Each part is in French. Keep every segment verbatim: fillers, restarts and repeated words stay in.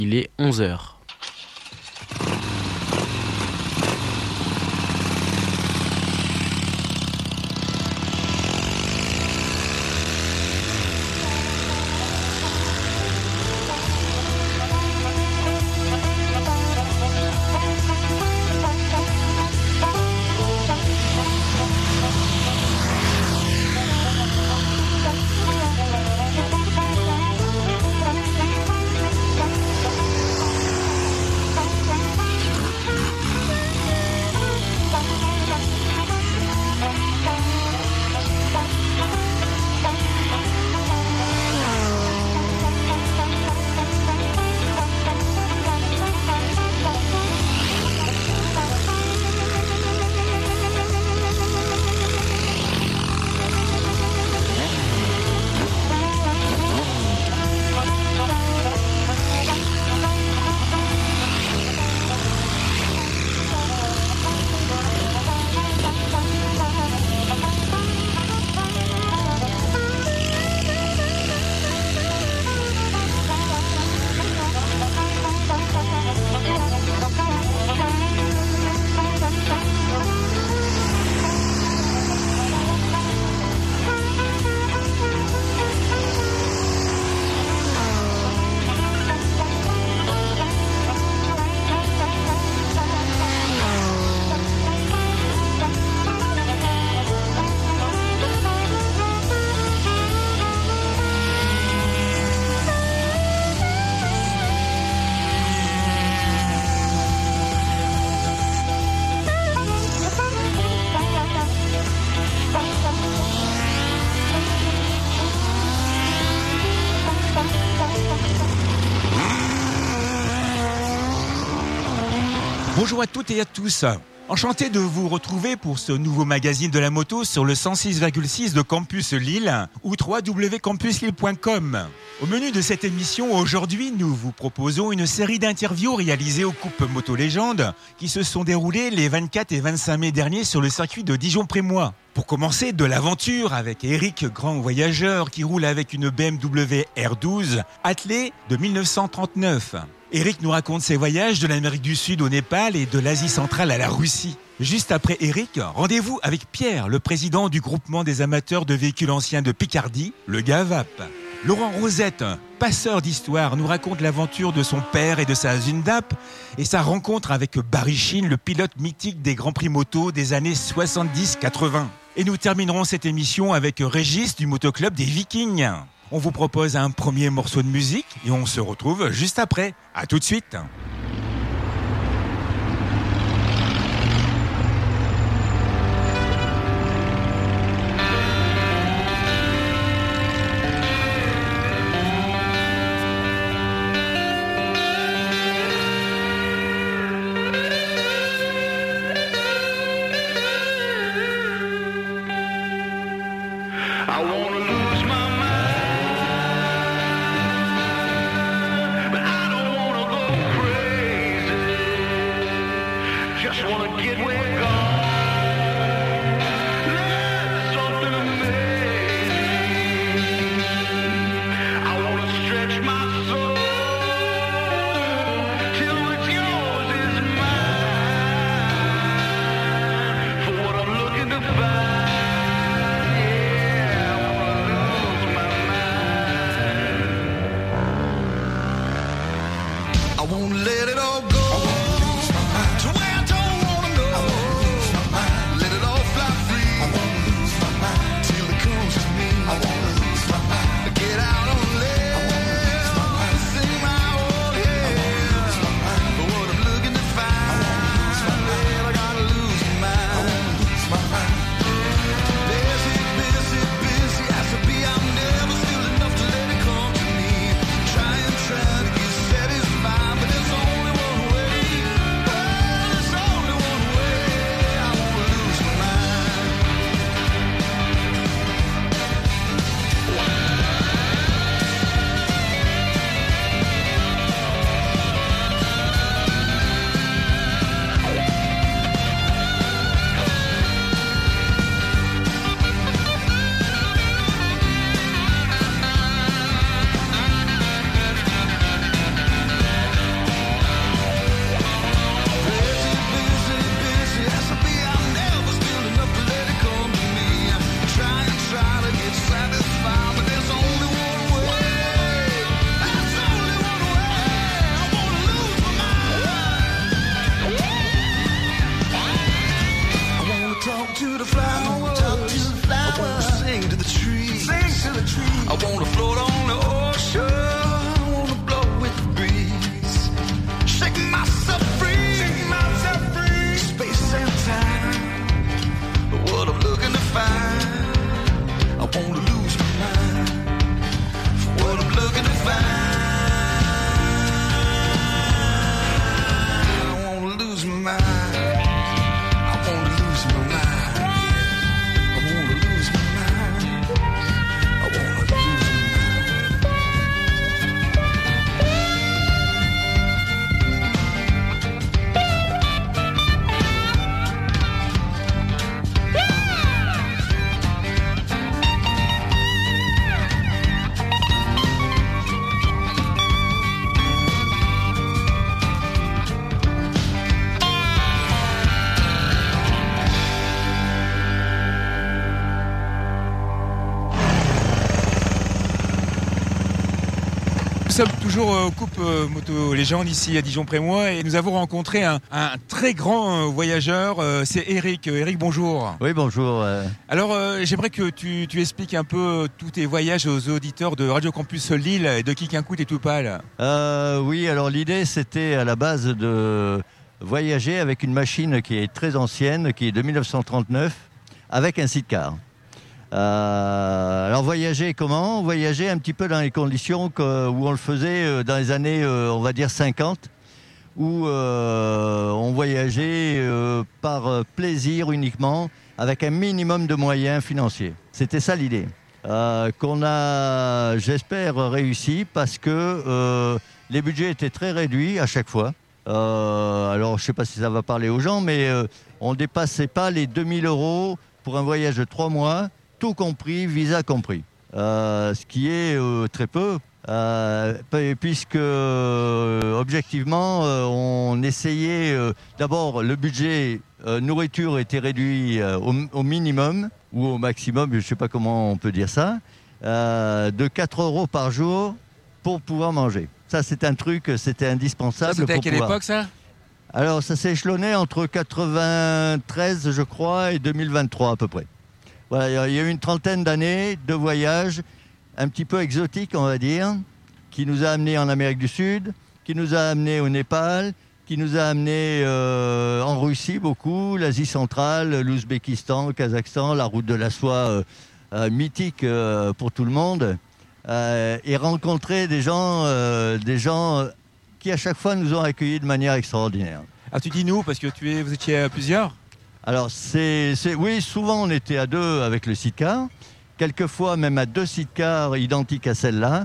Il est onze heures. Bonjour à toutes et à tous. Enchanté de vous retrouver pour ce nouveau magazine de la moto sur le cent six virgule six de Campus Lille ou w w w point campus lille point com. Au menu de cette émission, aujourd'hui, nous vous proposons une série d'interviews réalisées aux Coupes Moto Légende qui se sont déroulées les vingt-quatre et vingt-cinq mai derniers sur le circuit de Dijon-Prémois. Pour commencer, de l'aventure avec Eric, grand voyageur qui roule avec une B M W R douze attelée de mille neuf cent trente-neuf. Eric nous raconte ses voyages de l'Amérique du Sud au Népal et de l'Asie centrale à la Russie. Juste après Eric, rendez-vous avec Pierre, le président du groupement des amateurs de véhicules anciens de Picardie, le GAVAP. Laurent Rosette, passeur d'histoire, nous raconte l'aventure de son père et de sa Zundap et sa rencontre avec Barry Sheen, le pilote mythique des Grands Prix moto des années soixante-dix quatre-vingts. Et nous terminerons cette émission avec Régis du Motoclub des Vikings. On vous propose un premier morceau de musique et on se retrouve juste après. À tout de suite. myself free, set myself free. Space and time, what I'm looking to find. I wanna lose my mind. For what I'm looking to find. I wanna lose my mind. Nous sommes toujours au Coupe euh, Moto Légende ici à Dijon-Prémois et nous avons rencontré un, un très grand euh, voyageur, euh, c'est Eric. Eric, bonjour. Oui, bonjour. Euh... Alors, euh, j'aimerais que tu, tu expliques un peu tous tes voyages aux auditeurs de Radio Campus Lille et de Kikinkout et Toupal. Euh, oui, alors l'idée c'était à la base de voyager avec une machine qui est très ancienne, qui est de dix-neuf cent trente-neuf, avec un sidecar. Euh, alors voyager comment ? Voyager un petit peu dans les conditions que, où on le faisait dans les années, euh, on va dire cinquante, où euh, on voyageait euh, par plaisir uniquement, avec un minimum de moyens financiers. C'était ça l'idée. Euh, qu'on a, j'espère, réussi parce que euh, les budgets étaient très réduits à chaque fois. Euh, alors je ne sais pas si ça va parler aux gens, mais euh, on ne dépassait pas les deux mille euros pour un voyage de trois mois, tout compris, visa compris. Euh, ce qui est euh, très peu, euh, puisque euh, objectivement, euh, on essayait, euh, d'abord le budget euh, nourriture était réduit euh, au, au minimum, ou au maximum, je ne sais pas comment on peut dire ça, euh, de quatre euros par jour pour pouvoir manger. Ça, c'est un truc, c'était indispensable. Ça, c'était pour à quelle pouvoir... époque, ça ? Alors, ça s'est échelonné entre quatre-vingt-treize, je crois, et deux mille vingt-trois à peu près. Voilà, il y a eu une trentaine d'années de voyages un petit peu exotiques, on va dire, qui nous a amenés en Amérique du Sud, qui nous a amenés au Népal, qui nous a amenés euh, en Russie beaucoup, l'Asie centrale, l'Ouzbékistan, le Kazakhstan, la route de la soie euh, euh, mythique euh, pour tout le monde, euh, et rencontrer des gens, euh, des gens qui à chaque fois nous ont accueillis de manière extraordinaire. Ah, tu dis nous parce que tu es, vous étiez à plusieurs ? Alors, c'est, c'est, oui, souvent on était à deux avec le sidecar, quelquefois même à deux sidecars identiques à celle-là.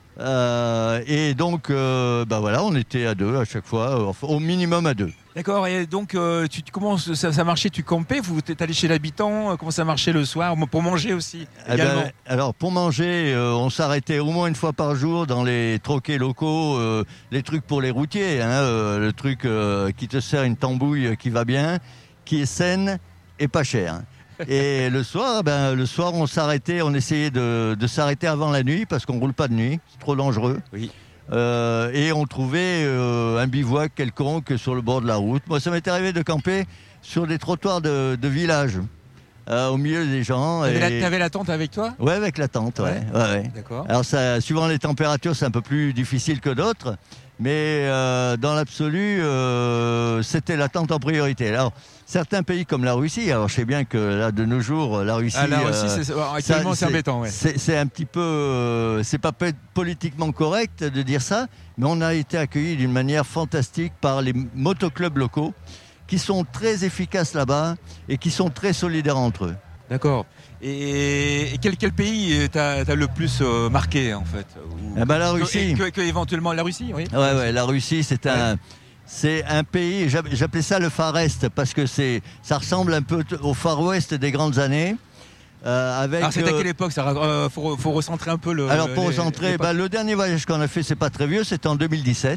Euh, et donc, euh, bah voilà, on était à deux à chaque fois, euh, au minimum à deux. D'accord, et donc euh, tu, comment ça, ça marchait, tu campais, vous êtes allé chez l'habitant, comment ça marchait le soir, pour manger aussi également? Eh ben, alors pour manger, euh, on s'arrêtait au moins une fois par jour dans les troquets locaux, euh, les trucs pour les routiers, hein, euh, le truc euh, qui te sert une tambouille qui va bien, qui est saine et pas chère. Et le soir, ben, le soir, on s'arrêtait, on essayait de, de s'arrêter avant la nuit parce qu'on roule pas de nuit, c'est trop dangereux. Oui. Euh, et on trouvait euh, un bivouac quelconque sur le bord de la route. Moi, ça m'est arrivé de camper sur des trottoirs de, de village, euh, au milieu des gens. T'avais, et... la, t'avais la tente avec toi ? Ouais, avec la tente, ouais. ouais. ouais, ouais. D'accord. Alors, ça, suivant les températures, c'est un peu plus difficile que d'autres. Mais euh, dans l'absolu, euh, c'était la tente en priorité. Alors, certains pays comme la Russie, alors je sais bien que là, de nos jours, la Russie... Ah, la Russie, euh, c'est, actuellement, ça, c'est embêtant, ouais. C'est, c'est un petit peu... Euh, c'est pas politiquement correct de dire ça, mais on a été accueillis d'une manière fantastique par les motoclubs locaux qui sont très efficaces là-bas et qui sont très solidaires entre eux. D'accord. Et, et quel, quel pays t'as, t'as le plus euh, marqué, en fait ou, eh ben, la Russie. Que, que, que éventuellement la Russie, oui. Ouais, ouais, la Russie, c'est un... Ouais. C'est un pays, j'appelais ça le Far Est, parce que c'est, ça ressemble un peu au Far West des grandes années. Euh, avec, alors, c'est à quelle époque ça, euh, faut, faut recentrer un peu le... Alors, pour les, recentrer, bah, le dernier voyage qu'on a fait, c'est pas très vieux, c'était en deux mille dix-sept.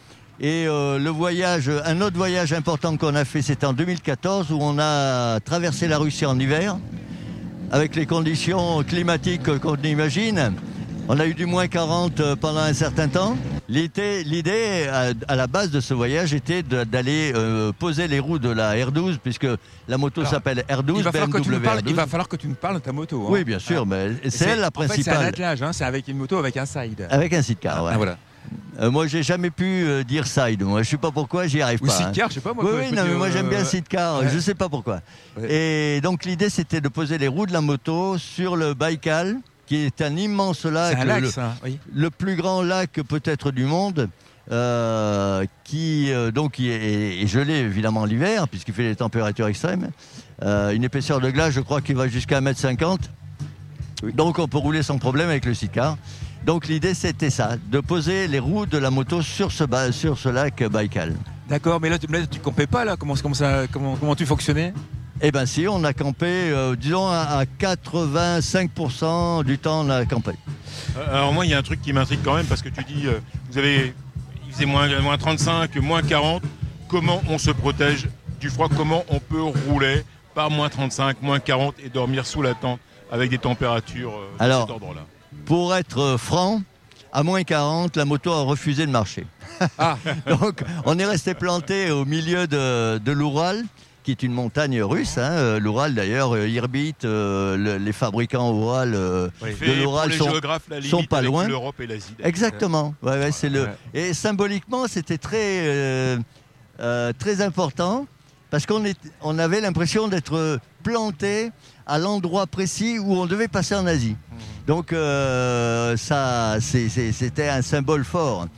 Et euh, le voyage, un autre voyage important qu'on a fait, c'était en deux mille quatorze, où on a traversé la Russie en hiver, avec les conditions climatiques qu'on imagine. On a eu du moins quarante pendant un certain temps. L'idée, l'idée à, à la base de ce voyage était de, d'aller euh, poser les roues de la R douze, puisque la moto Alors, s'appelle R douze, il va, B M W parles, R douze. Il va falloir que tu me parles de ta moto. Hein. Oui, bien sûr, ah. mais c'est, c'est elle la principale. En fait, c'est un attelage, hein, c'est avec une moto avec un side. Avec un sidecar, ouais. Ah, voilà. Euh, moi, j'ai jamais pu euh, dire side. Moi, je sais pas pourquoi, j'y arrive Ou pas. sidecar, hein. je sais pas moi. Oui, quoi, oui, je peux non, mais dire, moi j'aime bien euh, sidecar. ouais. Je sais pas pourquoi. Ouais. Et donc l'idée, c'était de poser les roues de la moto sur le Baïkal, qui est un immense lac, C'est un lac, le, ça. Oui. le plus grand lac peut-être du monde. Euh, qui euh, donc est, est gelé évidemment l'hiver puisqu'il fait des températures extrêmes. Euh, une épaisseur de glace, je crois qu'il va jusqu'à un mètre cinquante. Oui. Donc on peut rouler sans problème avec le sidecar. Donc l'idée c'était ça, de poser les roues de la moto sur ce, ba- sur ce lac Baïkal. D'accord, mais là, tu, là, tu campais pas là. Comment, comment ça, comment, comment tu fonctionnais? Eh bien si, on a campé, euh, disons à, à quatre-vingt-cinq pour cent du temps on a campé. Alors moi, il y a un truc qui m'intrigue quand même parce que tu dis, euh, vous avez, il faisait moins, moins trente-cinq, moins quarante. Comment on se protège du froid? Comment on peut rouler par moins trente-cinq, moins quarante et dormir sous la tente avec des températures euh, de Alors, cet ordre-là? Pour être euh, franc, à moins quarante, la moto a refusé de marcher. Ah. Donc on est resté planté au milieu de, de l'Oural, qui est une montagne russe. Hein, euh, L'Oural d'ailleurs, euh, Irbit, euh, le- les fabricants Oural euh, Il de fait l'Oural pour les sont, géographes la limite sont pas avec loin. l'Europe et l'Asie. Exactement. Ouais, ouais, c'est le... Ouais. Et symboliquement, c'était très, euh, euh, très important parce qu'on est, on avait l'impression d'être planté à l'endroit précis où on devait passer en Asie. Donc euh, ça, c'est- c'est- c'était un symbole fort.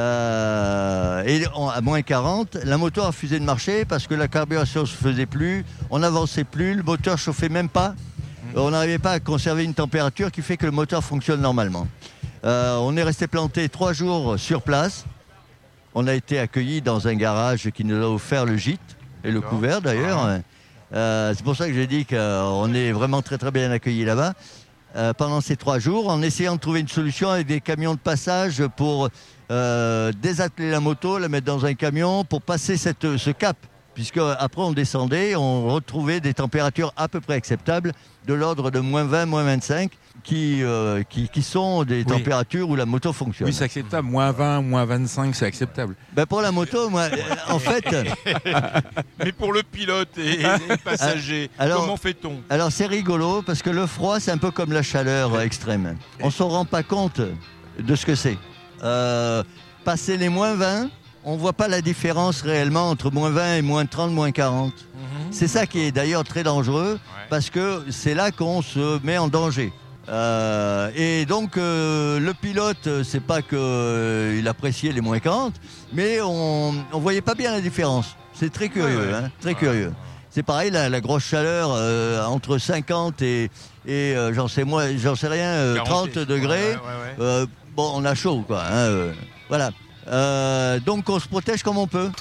Euh, et on- à moins quarante, la moto a refusé de marcher parce que la carburation ne se faisait plus, on n'avançait plus, le moteur chauffait même pas. On n'arrivait pas à conserver une température qui fait que le moteur fonctionne normalement. Euh, on est resté planté trois jours sur place. On a été accueillis dans un garage qui nous a offert le gîte et le D'accord. couvert d'ailleurs. Euh, c'est pour ça que j'ai dit qu'on est vraiment très très bien accueillis là-bas. Euh, pendant ces trois jours, en essayant de trouver une solution avec des camions de passage pour euh, désatteler la moto, la mettre dans un camion pour passer cette, ce cap. Puisque après on descendait, on retrouvait des températures à peu près acceptables, de l'ordre de moins vingt, moins vingt-cinq, qui, euh, qui, qui sont des Oui. températures où la moto fonctionne. Oui, c'est acceptable. Moins vingt, moins vingt-cinq, c'est acceptable. Ben pour la moto, moi, euh, en fait, Mais pour le pilote et, et les passagers, Alors- comment fait-on? alors c'est rigolo parce que le froid, c'est un peu comme la chaleur euh, extrême. On s'en rend pas compte de ce que c'est. Euh, passer les moins vingt, on voit pas la différence réellement entre moins vingt et moins trente, moins quarante. C'est ça qui est d'ailleurs très dangereux parce que c'est là qu'on se met en danger. Euh, et donc euh, le pilote, c'est pas qu'il euh, appréciait les moins quarante, mais on ne voyait pas bien la différence. C'est très curieux, Ouais, ouais. hein, très curieux. C'est pareil, la, la grosse chaleur euh, entre cinquante et, et euh, j'en sais moi, j'en sais rien, euh, quarante, trente degrés. ouais, ouais, ouais. Euh, bon, on a chaud, quoi. Hein, euh, voilà. Euh, donc on se protège comme on peut.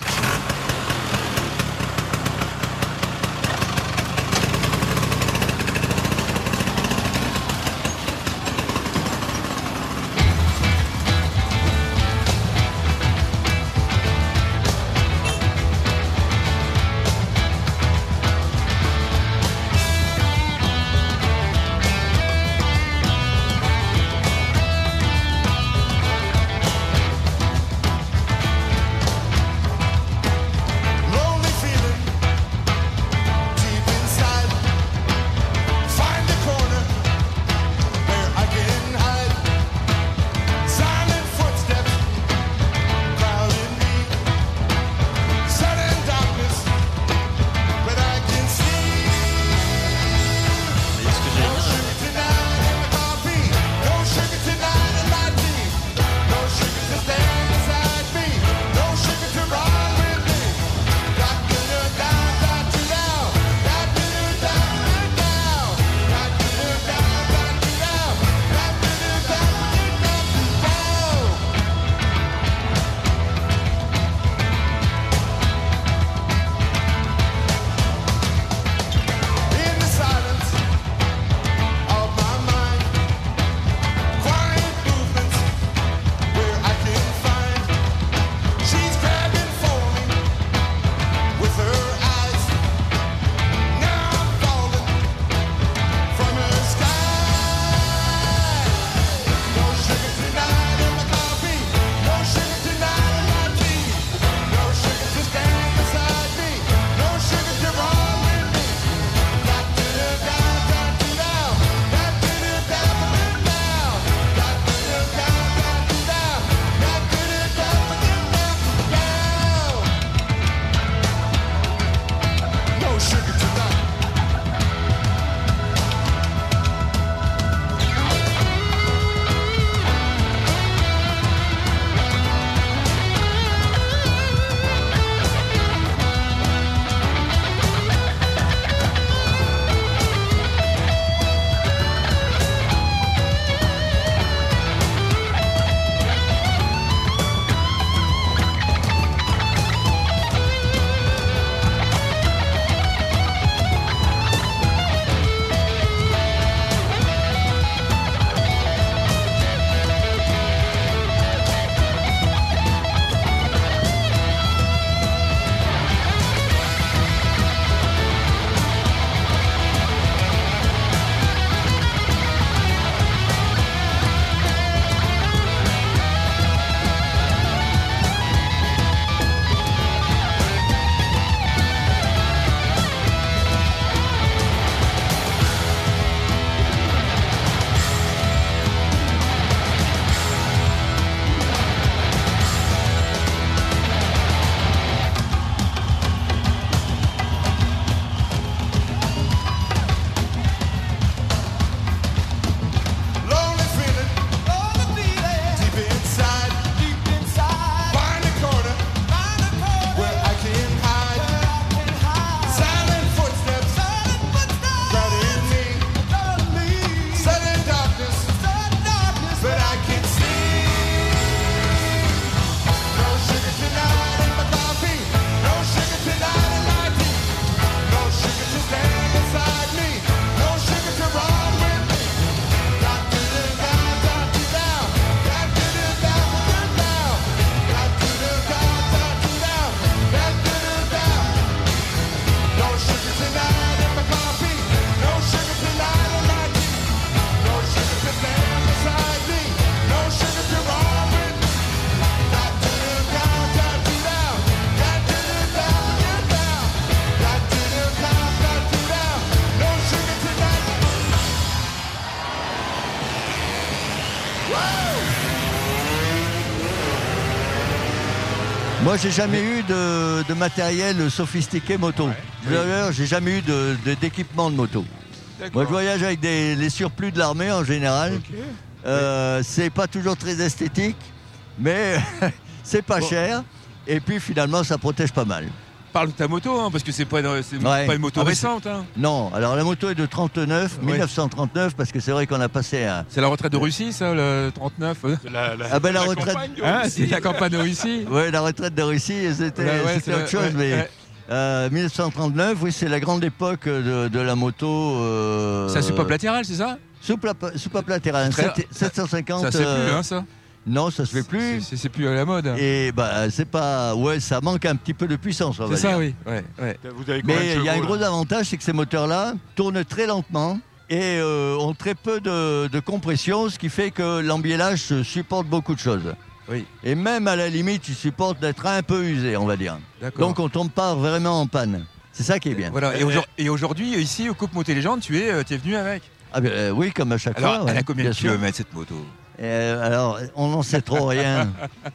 Moi, j'ai jamais eu de, de matériel sophistiqué moto. D'ailleurs, j'ai jamais eu de, de- d'équipement de moto. Moi, je voyage avec des, les surplus de l'armée en général. Ok. Euh, c'est pas toujours très esthétique, mais c'est pas Bon. cher. Et puis finalement, ça protège pas mal. Parle de ta moto, hein, parce que c'est pas, une- c'est Ouais. pas une moto Ah, mais récente. Hein. Non, alors la moto est de trente-neuf, Ouais. mille neuf cent trente-neuf, parce que c'est vrai qu'on a passé un. C'est la retraite de Russie, ça, le trente-neuf. hein. C'est La, la- Ah ben, la retraite- campagne de Hein, Russie. c'est la campagne de Russie. Ouais, la retraite de Russie, c'était, Ouais, ouais, c'était c'est autre vrai, chose, ouais, mais ouais. euh, mille neuf cent trente-neuf, oui, c'est la grande époque de, de la moto. Euh, C'est la soupape latérale, c'est ça Soupape, soupape latérale, Très- sept- sept cent cinquante. Ça se fait plus, euh, hein, ça. Non, ça se fait plus. C'est- C'est plus à la mode. Et bah, c'est pas. Ouais, ça manque un petit peu de puissance, on va C'est ça, dire. oui. Ouais, ouais. Vous avez combien de Mais il y a un chevaux, gros là avantage, c'est que ces moteurs-là tournent très lentement et euh, ont très peu de, de compression, ce qui fait que l'embiellage supporte beaucoup de choses. Oui. Et même à la limite, il supporte d'être un peu usé, on va dire. D'accord. Donc on tombe pas vraiment en panne. C'est ça qui est bien. Voilà. Et aujourd- et aujourd'hui, ici, au Coupe Moto Légende, tu es, euh, tu es venu avec. Ah ben, euh, oui, comme à chaque Alors, fois. elle ouais, a combien de bien sûr. kilomètres cette moto Euh, alors, on n'en sait trop rien.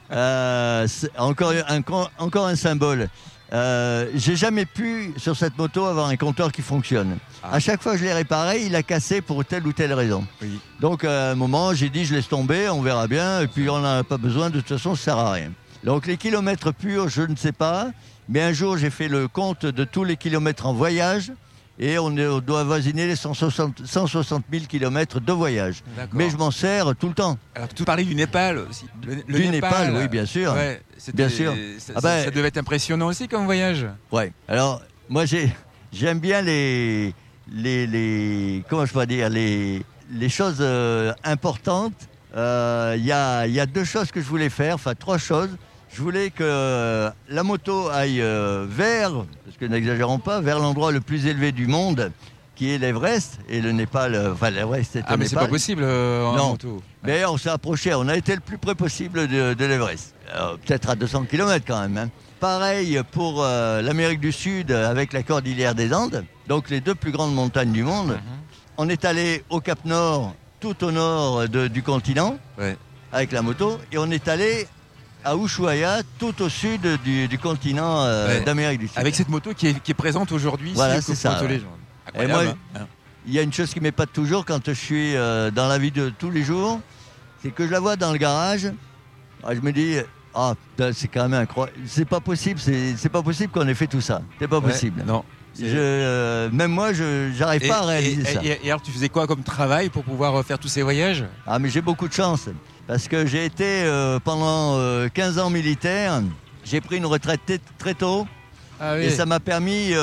Euh, c'est encore, un, encore un symbole. Euh, j'ai jamais pu, sur cette moto, avoir un compteur qui fonctionne. Ah. À chaque fois que je l'ai réparé, il a cassé pour telle ou telle raison. Oui. Donc, à un moment, j'ai dit, je laisse tomber, on verra bien, et puis on n'en a pas besoin, de toute façon, ça sert à rien. Donc, les kilomètres purs, je ne sais pas, mais un jour, j'ai fait le compte de tous les kilomètres en voyage, et on, est- on doit avoisiner les cent soixante mille kilomètres de voyage. D'accord. Mais je m'en sers tout le temps. Alors, tu parlais du Népal aussi. Le, le Du Népal, oui, bien sûr. Ouais, c'était- Bien sûr. Ça, Ah ben- ça devait être impressionnant aussi comme voyage. Ouais. Alors, moi, j'ai, j'aime bien les, les, les, comment je peux dire, les, les choses euh, importantes. Euh, Il y, a, il y a deux choses que je voulais faire, enfin trois choses. Je voulais que euh, la moto aille euh, vers, parce que n'exagérons pas, vers l'endroit le plus élevé du monde, qui est l'Everest. Et le Népal, euh, enfin l'Everest, c'est Ah, au mais c'est Népal. pas possible euh, en Non. moto. Mais on s'est approché, on a été le plus près possible de, de l'Everest. Euh, Peut-être à deux cents kilomètres quand même. hein. Pareil pour euh, l'Amérique du Sud avec la cordillère des Andes, donc les deux plus grandes montagnes du monde. Mhm. On est allé au Cap Nord, tout au nord de- du continent, Ouais. avec la moto, et on est allé à Ushuaia, tout au sud du, du continent euh, Ouais. d'Amérique du Sud. Avec cette moto qui est, qui est présente aujourd'hui Voilà, ici au c'est Coupe ça, Moto ouais. Légende. Et Incroyable, moi, hein. Il y a une chose qui m'épate toujours quand je suis euh, dans la vie de tous les jours, c'est que je la vois dans le garage. Ah, je me dis, ah, putain, c'est quand même incroyable. C'est pas possible, c'est c'est pas possible qu'on ait fait tout ça. C'est pas Ouais, possible. Non. Je, euh, même moi, je j'arrive Et, pas à réaliser et- ça. et- et alors, tu faisais quoi comme travail pour pouvoir euh, faire tous ces voyages? Ah, mais j'ai beaucoup de chance parce que j'ai été euh, pendant euh, quinze ans militaire. J'ai pris une retraite t- très tôt. Ah Et ça m'a permis,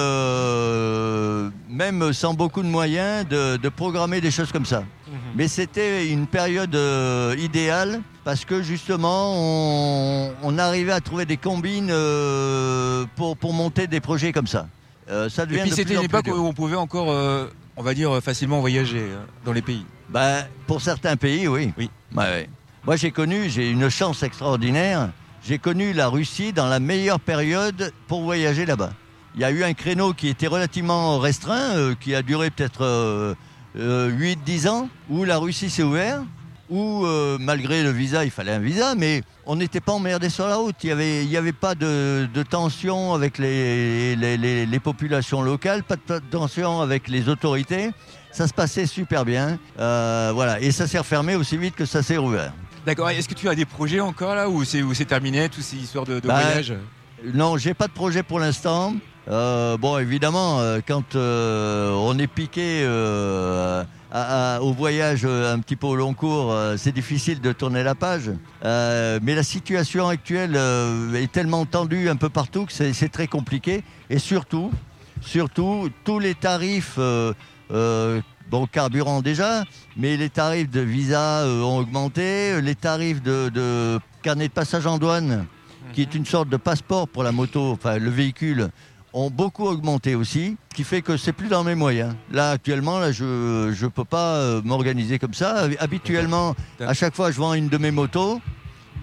euh, même sans beaucoup de moyens, de, de programmer des choses comme ça. Mais c'était une période euh, idéale parce que justement, on, on arrivait à trouver des combines euh, pour, pour monter des projets comme ça. Euh, ça Et devient puis de c'était plus en une plus époque dur. où on pouvait encore, euh, on va dire, facilement voyager hein, dans les pays. Ben, pour certains pays, oui. Oui. Ouais, ouais. Moi, j'ai connu, j'ai une chance extraordinaire. J'ai connu la Russie dans la meilleure période pour voyager là-bas. Il y a eu un créneau qui était relativement restreint, euh, qui a duré peut-être euh, euh, huit dix ans, où la Russie s'est ouverte, où euh, malgré le visa, il fallait un visa, mais on n'était pas emmerdé sur la route. Il n'y avait, il y avait pas de, de tension avec les, les, les- les populations locales, pas de tension avec les autorités. Ça se passait super bien. Euh, voilà. Et ça s'est refermé aussi vite que ça s'est rouvert. D'accord. Est-ce que tu as des projets encore là ou c'est, ou c'est terminé, toutes ces histoires de, de Bah, voyage? Non, j'ai pas de projet pour l'instant. Euh, bon, évidemment, euh, quand euh, on est piqué euh, à- à- au voyage euh, un petit peu au long cours, euh, c'est difficile de tourner la page. Euh, mais la situation actuelle euh, est tellement tendue un peu partout que c'est, c'est très compliqué. Et surtout, surtout, tous les tarifs, euh, euh, bon, carburant déjà, mais les tarifs de visa euh, ont augmenté, les tarifs de, de carnet de passage en douane, qui est une sorte de passeport pour la moto, enfin le véhicule, ont beaucoup augmenté aussi, ce qui fait que c'est plus dans mes moyens. Là, actuellement, là, je ne peux pas euh, m'organiser comme ça. Habituellement, à chaque fois, je vends une de mes motos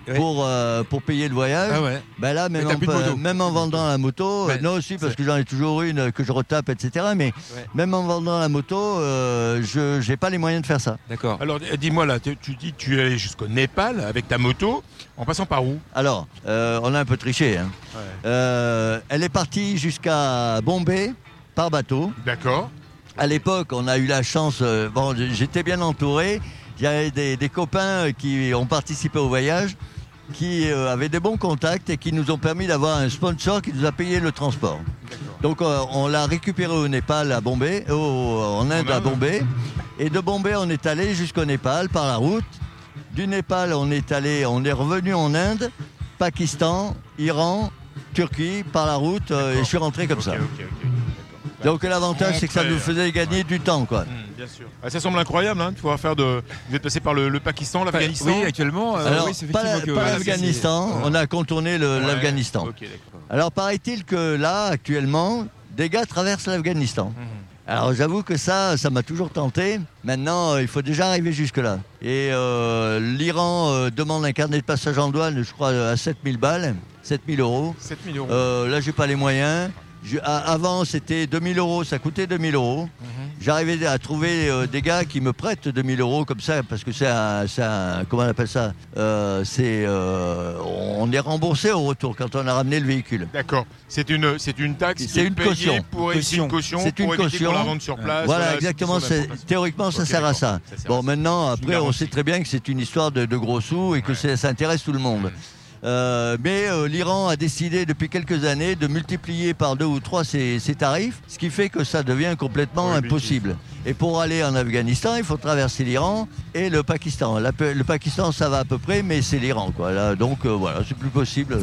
Oui. pour, euh, pour payer le voyage. Ah ouais. Ben là, même, Mais t'as en, plus de moto. même en vendant la moto, Ouais, euh, non aussi parce c'est- que j'en ai toujours une que je retape, et cetera. Mais Ouais. même en vendant la moto, euh, je n'ai pas les moyens de faire ça. D'accord. Alors euh, dis-moi là, tu, tu dis que tu es allé jusqu'au Népal avec ta moto, en passant par où? Alors, euh, on a un peu triché. Hein. Ouais. Euh, elle est partie jusqu'à Bombay par bateau. D'accord. À l'époque, on a eu la chance, euh, bon, j'étais bien entouré. Il y avait des, des copains qui ont participé au voyage, qui euh, avaient des bons contacts et qui nous ont permis d'avoir un sponsor qui nous a payé le transport. Donc euh, on l'a récupéré au Népal, à Bombay, au- en Inde à Inde. Bombay. Et de Bombay, on est allé jusqu'au Népal par la route. Du Népal, on est allé, on est revenu en Inde, Pakistan, Iran, Turquie par la route. euh, et je suis rentré comme Ok, ça. ok, ok, d'accord. Donc l'avantage, c'est que ça nous Contraire. faisait gagner du temps, quoi. Hmm, bien sûr. Ah, ça semble incroyable hein, de pouvoir faire de. Vous êtes passé par le, le Pakistan, l'Afghanistan. Oui, actuellement. euh, Alors, oui, c'est pas, effectivement pas que- l'Afghanistan, c'est- on a contourné le- Ouais, l'Afghanistan. Ok, d'accord. Alors paraît-il que là, actuellement, des gars traversent l'Afghanistan. Mhm. Alors j'avoue que ça, ça m'a toujours tenté. Maintenant, euh, il faut déjà arriver jusque-là. Et euh, l'Iran euh, demande un carnet de passage en douane, je crois, à sept mille balles, sept mille euros. sept mille euros. Euh, là, j'ai pas les moyens. Je- a- avant, c'était deux mille euros, ça coûtait deux mille euros. Mhm. J'arrivais à trouver euh, des gars qui me prêtent deux mille euros comme ça, parce que c'est un, c'est un- comment on appelle ça Euh, C'est, euh, on est remboursé au retour quand on a ramené le véhicule. D'accord. C'est une, c'est une taxe C'est qui est une payée caution. pour éviter une caution, C'est une pour éviter caution. qu'on la vende sur place. Voilà, c'est exactement. une question c'est- d'importation. Théoriquement, ça Ok, sert à d'accord. ça. Ça sert Bon, à ça. maintenant, C'est une après, on garantie. sait très bien que c'est une histoire de, de gros sous et que Ouais. c'est- ça intéresse tout le monde. Euh, mais euh, l'Iran a décidé depuis quelques années de multiplier par deux ou trois ses, ses tarifs, ce qui fait que ça devient complètement Prohibitif. impossible. Et pour aller en Afghanistan, il faut traverser l'Iran et le Pakistan. La- le Pakistan, ça va à peu près, mais c'est l'Iran, quoi. Là, donc euh, voilà, c'est plus possible.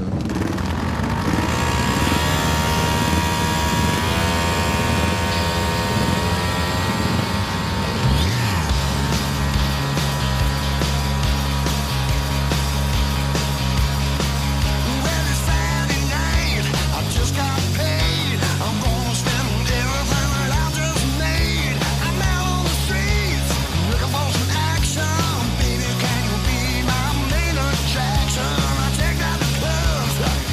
Well, it's Saturday night. I just got paid. I'm gonna spend everything that I just made. I'm out on the streets looking for some action. Baby, can you be my main attraction? I check out the clubs.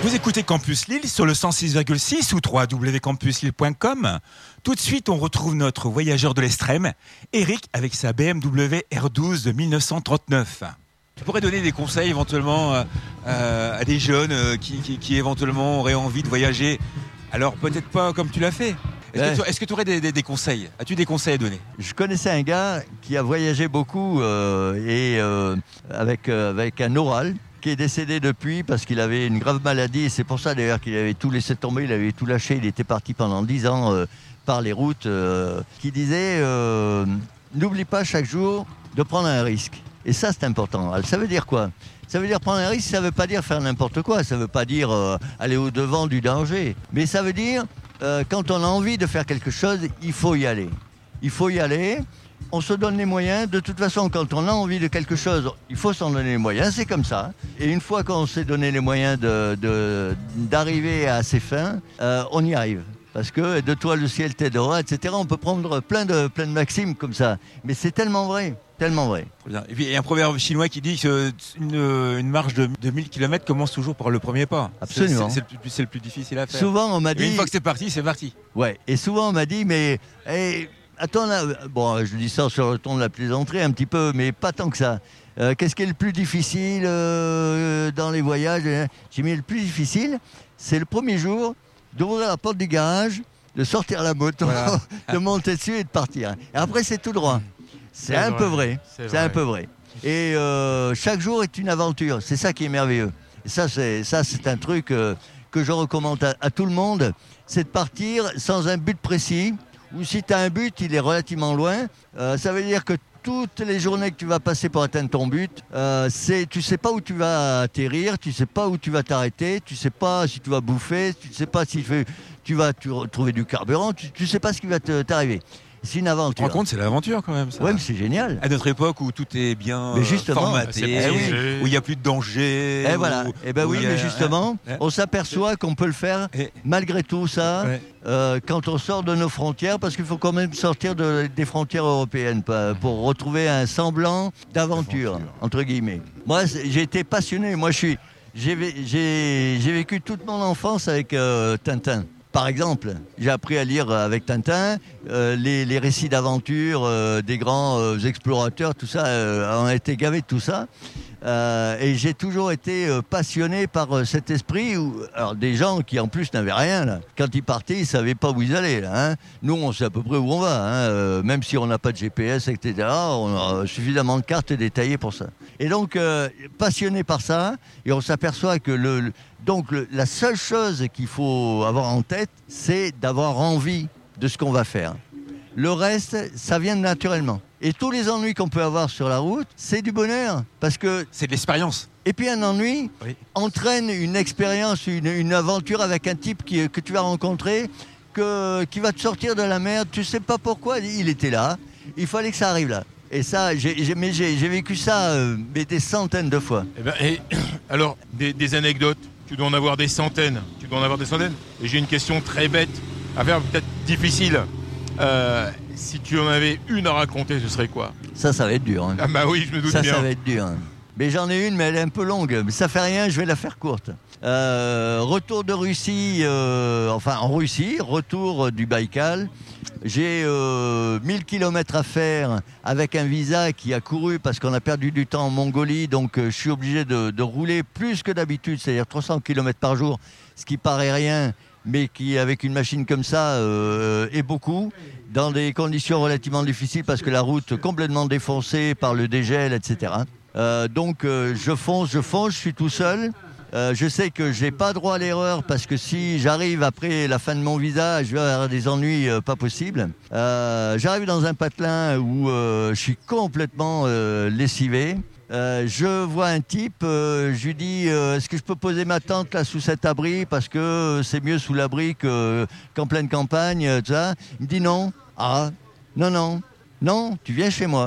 Vous écoutez Campus Lille sur le cent six virgule six ou w w w point campus lille point com. Tout de suite, on retrouve notre voyageur de l'extrême, Eric, avec sa B M W R douze de mille neuf cent trente-neuf. Tu pourrais donner des conseils éventuellement euh, euh, à des jeunes euh, qui, qui, qui éventuellement auraient envie de voyager. Alors peut-être pas comme tu l'as fait. Est-ce ouais. que tu est-ce que tu aurais des, des, des conseils? As-tu des conseils à donner? Je connaissais un gars qui a voyagé beaucoup euh, et euh, avec, euh, avec un oral qui est décédé depuis parce qu'il avait une grave maladie. Et c'est pour ça d'ailleurs qu'il avait tout laissé tomber, il avait tout lâché. Il était parti pendant dix ans euh, par les routes. Euh, qui disait euh, n'oublie pas chaque jour de prendre un risque. Et ça, c'est important. Alors, ça veut dire quoi? Ça veut dire prendre un risque, ça ne veut pas dire faire n'importe quoi. Ça ne veut pas dire euh, aller au-devant du danger. Mais ça veut dire, euh, quand on a envie de faire quelque chose, il faut y aller. Il faut y aller. On se donne les moyens. De toute façon, quand on a envie de quelque chose, il faut s'en donner les moyens. C'est comme ça. Et une fois qu'on s'est donné les moyens de, de, d'arriver à ses fins, euh, on y arrive. Parce que de toi le ciel t'aidera, et cetera. On peut prendre plein de, plein de maximes comme ça. Mais c'est tellement vrai. Tellement vrai. Et puis il y a un proverbe chinois qui dit qu'une une marche de, de mille kilomètres commence toujours par le premier pas. Absolument. C'est, c'est, c'est, le, plus, c'est le plus difficile à faire. Souvent on m'a dit. Et une fois que c'est parti, c'est parti. Ouais. Et souvent on m'a dit, mais hey, attends là. Bon, je dis ça sur le ton de la plaisanterie un petit peu, mais pas tant que ça. Euh, qu'est-ce qui est le plus difficile euh, dans les voyages? J'ai mis le plus difficile, c'est le premier jour d'ouvrir la porte du garage, de sortir la moto, voilà. de monter dessus et de partir. Et après c'est tout droit. C'est, c'est un vrai, peu vrai, c'est, c'est un peu vrai. Et euh, chaque jour est une aventure, c'est ça qui est merveilleux. Et ça, c'est, ça, c'est un truc euh, que je recommande à, à tout le monde, c'est de partir sans un but précis, ou si tu as un but, il est relativement loin. Euh, ça veut dire que toutes les journées que tu vas passer pour atteindre ton but, euh, c'est, tu ne sais pas où tu vas atterrir, tu ne sais pas où tu vas t'arrêter, tu ne sais pas si tu vas bouffer, tu ne sais pas si tu vas tu, trouver du carburant, tu ne sais pas ce qui va te, t'arriver. C'est une aventure. Tu te rends compte, c'est l'aventure quand même. Ça. Ouais, mais c'est génial. À notre époque où tout est bien mais justement, formaté, eh oui. où il n'y a plus de danger. Et voilà. Et ben oui, a... mais justement, hein, on s'aperçoit qu'on peut le faire et... malgré tout ça ouais. euh, quand on sort de nos frontières, parce qu'il faut quand même sortir de, des frontières européennes pour retrouver un semblant d'aventure, d'aventure. entre guillemets. Moi, j'ai été passionné. Moi, je suis, j'ai, j'ai, j'ai vécu toute mon enfance avec euh, Tintin. Par exemple, j'ai appris à lire avec Tintin euh, les, les récits d'aventure euh, des grands euh, explorateurs, tout ça, euh, on a été gavés de tout ça. Euh, et j'ai toujours été euh, passionné par euh, cet esprit où, alors des gens qui en plus n'avaient rien là. Quand ils partaient, ils ne savaient pas où ils allaient là, hein. Nous on sait à peu près où on va, hein. euh, même si on n'a pas de G P S, et cetera. On a suffisamment de cartes détaillées pour ça. Et donc euh, passionné par ça, et on s'aperçoit que le, le donc le, la seule chose qu'il faut avoir en tête, c'est d'avoir envie de ce qu'on va faire. Le reste, ça vient naturellement. Et tous les ennuis qu'on peut avoir sur la route, c'est du bonheur. Parce que c'est de l'expérience. Et puis un ennui oui. entraîne une expérience, une, une aventure avec un type qui, que tu vas rencontrer, que, qui va te sortir de la merde. Tu ne sais pas pourquoi, il était là. Il fallait que ça arrive là. Et ça, j'ai, j'ai, mais j'ai, j'ai vécu ça euh, mais des centaines de fois. Et ben, et, alors, des, des anecdotes, tu dois en avoir des centaines. Tu dois en avoir des centaines. Et j'ai une question très bête, à faire peut-être difficile. Euh, si tu en avais une à raconter, ce serait quoi? Ça, ça va être dur. Hein. Ah bah oui, je me doute ça, bien. Ça, ça va être dur. Hein. Mais j'en ai une, mais elle est un peu longue. Mais ça fait rien, je vais la faire courte. Euh, retour de Russie, euh, enfin en Russie, retour du Baïkal. J'ai euh, mille kilomètres à faire avec un visa qui a couru parce qu'on a perdu du temps en Mongolie. Donc euh, je suis obligé de, de rouler plus que d'habitude, c'est-à-dire trois cents kilomètres par jour, ce qui paraît rien, mais qui, avec une machine comme ça, euh, est beaucoup, dans des conditions relativement difficiles parce que la route complètement défoncée par le dégel, et cetera. Euh, donc euh, je fonce, je fonce, je suis tout seul. Euh, je sais que je n'ai pas droit à l'erreur parce que si j'arrive après la fin de mon visa, je vais avoir des ennuis euh, pas possibles. Euh, j'arrive dans un patelin où euh, je suis complètement euh, lessivé. Euh, je vois un type, euh, je lui dis euh, est-ce que je peux poser ma tente là sous cet abri parce que euh, c'est mieux sous l'abri que, qu'en pleine campagne, tout ça. Il me dit non. Ah, non, non, non, tu viens chez moi.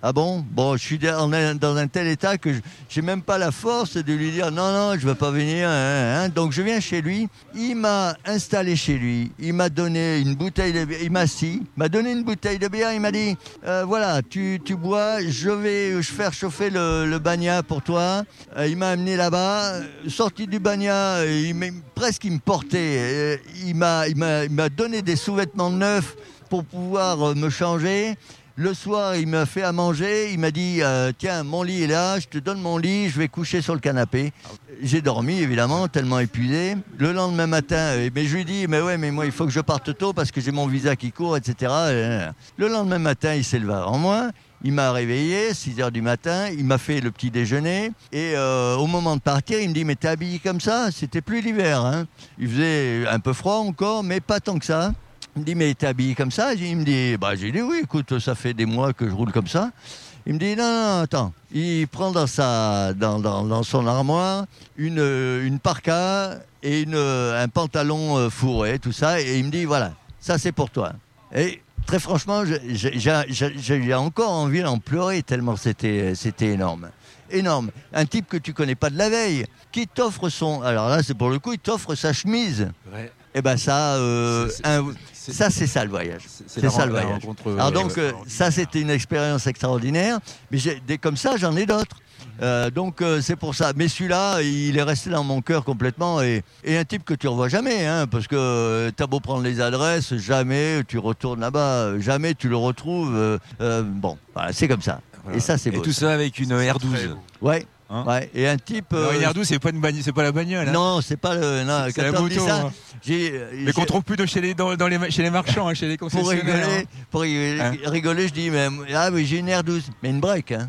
Ah bon? Bon, je suis dans un, dans un tel état que je j'ai même pas la force de lui dire non, non, je veux pas venir. Hein, hein. Donc je viens chez lui. Il m'a installé chez lui. Il m'a donné une bouteille de bière. Il m'a assis. Il m'a donné une bouteille de bière. Il m'a dit euh, voilà, tu, tu bois. Je vais je faire chauffer le, le bagna pour toi. Euh, il m'a amené là-bas. Sorti du bagna, il m'a, presque il me portait. Euh, il m'a, il m'a, il m'a donné des sous-vêtements neufs pour pouvoir euh, me changer. Le soir, il m'a fait à manger, il m'a dit euh, « Tiens, mon lit est là, je te donne mon lit, je vais coucher sur le canapé. » J'ai dormi, évidemment, tellement épuisé. Le lendemain matin, euh, mais je lui dis « Mais ouais, mais moi, il faut que je parte tôt parce que j'ai mon visa qui court, et cetera » Le lendemain matin, il s'est levé avant moi. Il m'a réveillé, six heures du matin, il m'a fait le petit déjeuner. Et euh, au moment de partir, il me dit « Mais t'es habillé comme ça ?» C'était plus l'hiver. Hein. Il faisait un peu froid encore, mais pas tant que ça. Il me dit, mais t'es habillé comme ça? Il me dit, bah, j'ai dit, oui, écoute, ça fait des mois que je roule comme ça. Il me dit, non, non, attends. Il prend dans, sa, dans, dans, dans son armoire une, une parka et une, un pantalon fourré, tout ça. Et il me dit, voilà, ça c'est pour toi. Et très franchement, j'ai, j'ai, j'ai encore envie d'en pleurer tellement c'était, c'était énorme. Énorme. Un type que tu connais pas de la veille, qui t'offre son... Alors là, c'est pour le coup, il t'offre sa chemise. Ouais. Et ben ça, euh, c'est, c'est, un, c'est, ça c'est ça le voyage. C'est, c'est, c'est ça le voyage. Alors donc euh, ça c'était une expérience extraordinaire. Mais j'ai, des comme ça j'en ai d'autres. Euh, donc euh, c'est pour ça. Mais celui-là, il est resté dans mon cœur complètement. Et, et un type que tu revois jamais, hein, parce que euh, t'as beau prendre les adresses, jamais tu retournes là-bas, jamais tu le retrouves. Euh, euh, bon, voilà, c'est comme ça. Voilà. Et ça c'est beau. Et tout ça avec une R douze. Ouais. Hein ouais, et un type. Euh, une R douze, c'est pas une bagnole, c'est pas la bagnole. Hein. Non, c'est pas le. Non, c'est, c'est la moto. Ça, hein. j'ai, mais j'ai... qu'on trouve plus de chez les dans, dans les chez les marchands, hein, chez les concessionnaires. Pour rigoler, hein. pour rigoler, hein rigoler, je dis mais ah mais j'ai une R douze, mais une break, hein.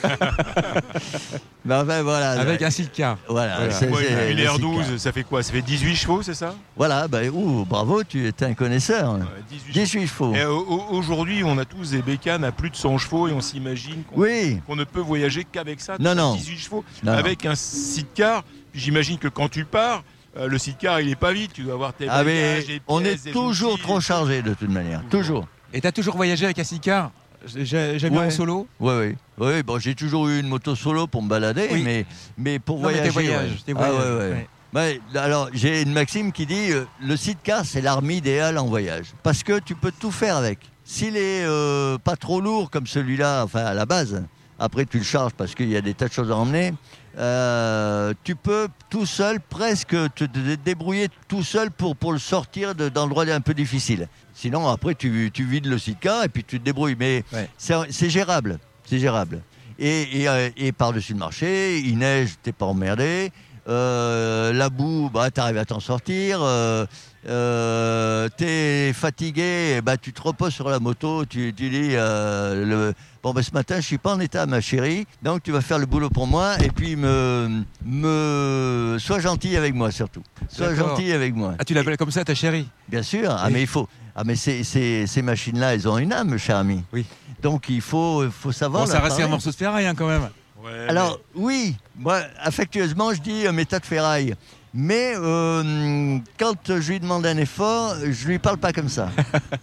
Mais enfin voilà. Avec un sidecar. Voilà. voilà. C'est, ouais, c'est, une R douze, ça fait quoi? Ça fait dix-huit chevaux, c'est ça? Voilà, bah ouh, bravo, tu es un connaisseur. Ouais, dix-huit, dix-huit chevaux. Et aujourd'hui, on a tous des bécanes à plus de cent chevaux et on s'imagine qu'on, oui. qu'on ne peut voyager qu'avec ça. Non, non. dix-huit chevaux, non, avec non. un sidecar. J'imagine que quand tu pars, euh, le sidecar, il est pas vide. Tu dois avoir tes ah bagages, tes pièces, on est toujours outils, trop chargé de toute manière, toujours. Et t'as toujours voyagé avec un sidecar? J'ai, jamais ouais. en solo? Oui, oui. oui bon, j'ai toujours eu une moto solo pour me balader, oui. mais, mais pour non, voyager. Mais tes voyages, ouais. tes voyages. Ah, ouais, ouais. Ouais. Ouais, alors, j'ai une maxime qui dit euh, le sidecar, c'est l'arme idéale en voyage. Parce que tu peux tout faire avec. S'il est euh, pas trop lourd comme celui-là, enfin à la base, après tu le charges parce qu'il y a des tas de choses à emmener, euh, tu peux tout seul presque te débrouiller tout seul pour, pour le sortir de, d'endroits un peu difficiles. Sinon, après, tu, tu vides le sidecar et puis tu te débrouilles. Mais ouais. c'est, c'est gérable. C'est gérable. Et, et, et par-dessus le marché, il neige, t'es pas emmerdé. Euh, la boue, bah, t'arrives à t'en sortir. Euh, euh, t'es fatigué, bah, tu te reposes sur la moto. Tu, tu dis, euh, le, bon, bah, ce matin, je suis pas en état, ma chérie. Donc, tu vas faire le boulot pour moi. Et puis, me, me, sois gentil avec moi, surtout. Sois D'accord. gentil avec moi. Ah, tu l'appelles comme ça, ta chérie? Bien sûr. Ah, oui. mais il faut. Ah mais ces, ces, ces machines-là, elles ont une âme, cher ami. Oui. Donc il faut, faut savoir... Bon, ça reste un morceau de ferraille hein, quand même. Ouais, Alors mais... oui, moi affectueusement je dis euh, mes tas de ferraille. Mais euh, quand je lui demande un effort, je lui parle pas comme ça.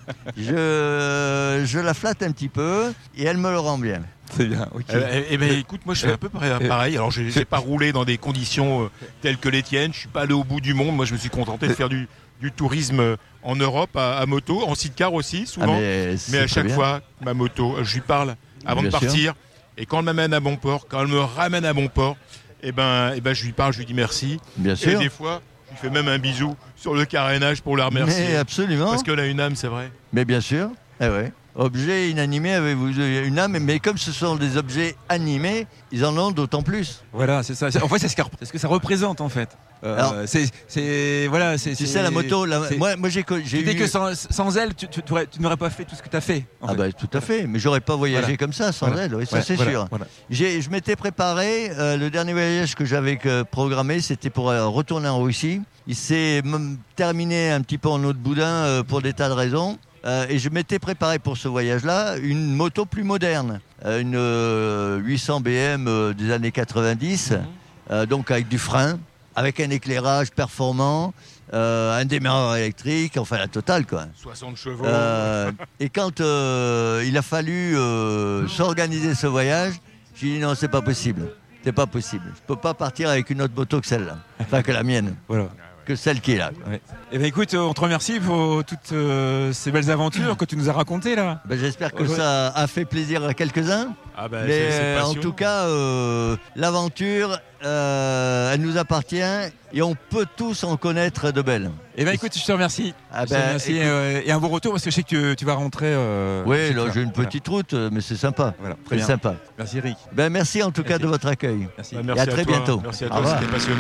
je, je la flatte un petit peu et elle me le rend bien. C'est bien. Okay. Euh, eh ben, écoute, moi je fais un peu pareil. Alors je n'ai pas roulé dans des conditions euh, telles que les tiennes. Je suis pas allé au bout du monde. Moi je me suis contenté de faire du, du tourisme en Europe à, à moto, en sidecar aussi souvent. Ah mais, mais à chaque bien. fois, ma moto, je lui parle avant bien de partir. Sûr. Et quand elle m'amène à bon port, quand elle me ramène à bon port, eh ben, eh ben je lui parle, je lui dis merci. Bien et sûr. des fois, je lui fais même un bisou sur le carénage pour la remercier. Mais absolument. Parce qu'elle a une âme, c'est vrai. Mais bien sûr. Eh ouais. Objet inanimé avec une âme, mais comme ce sont des objets animés, ils en ont d'autant plus. Voilà, c'est ça. En fait, c'est ce que, c'est ce que ça représente, en fait. Euh, Alors, c'est, c'est, voilà, c'est, tu c'est, sais, la moto, la, moi, moi j'ai, j'ai tu eu... que sans, sans elle, tu, tu, tu n'aurais pas fait tout ce que tu as fait. Ah, bah, tout à fait, mais j'aurais pas voyagé voilà. comme ça sans voilà. elle, oui, ça voilà. c'est voilà. sûr. Voilà. J'ai, je m'étais préparé, euh, le dernier voyage que j'avais euh, programmé, c'était pour euh, retourner en Russie. Il s'est m- terminé un petit peu en eau de boudin euh, pour des tas de raisons. Euh, et je m'étais préparé pour ce voyage-là une moto plus moderne, euh, une euh, huit cents B M euh, des années quatre-vingt-dix, mmh. euh, donc avec du frein, avec un éclairage performant, euh, un démarreur électrique, enfin la totale quoi. soixante chevaux. Euh, et quand euh, il a fallu euh, s'organiser ce voyage, j'ai dit non, c'est pas possible. C'est pas possible. Je peux pas partir avec une autre moto que celle-là, enfin que la mienne, Voilà. que celle qui est là. Ouais. Eh bien, écoute, on te remercie pour toutes euh, ces belles aventures que tu nous as racontées là. Ben, j'espère que Ouais. ça a fait plaisir à quelques-uns. Ah bah, Mais c'est- c'est euh, en passionnant. tout cas, euh, l'aventure, euh, elle nous appartient et on peut tous en connaître de belles. Eh bien, écoute, je te remercie. Ah Je te ben, remercie, écoute- euh, et un beau retour parce que je sais que tu, tu vas rentrer. Euh, Oui, chez là toi. j'ai une Voilà. petite route, mais c'est sympa. Voilà, très C'est bien. sympa. Merci Eric. Ben, merci en tout cas Merci. de votre accueil. Merci. Bah, Et merci à très toi. bientôt. Merci à Au toi, revoir. c'était passionnant.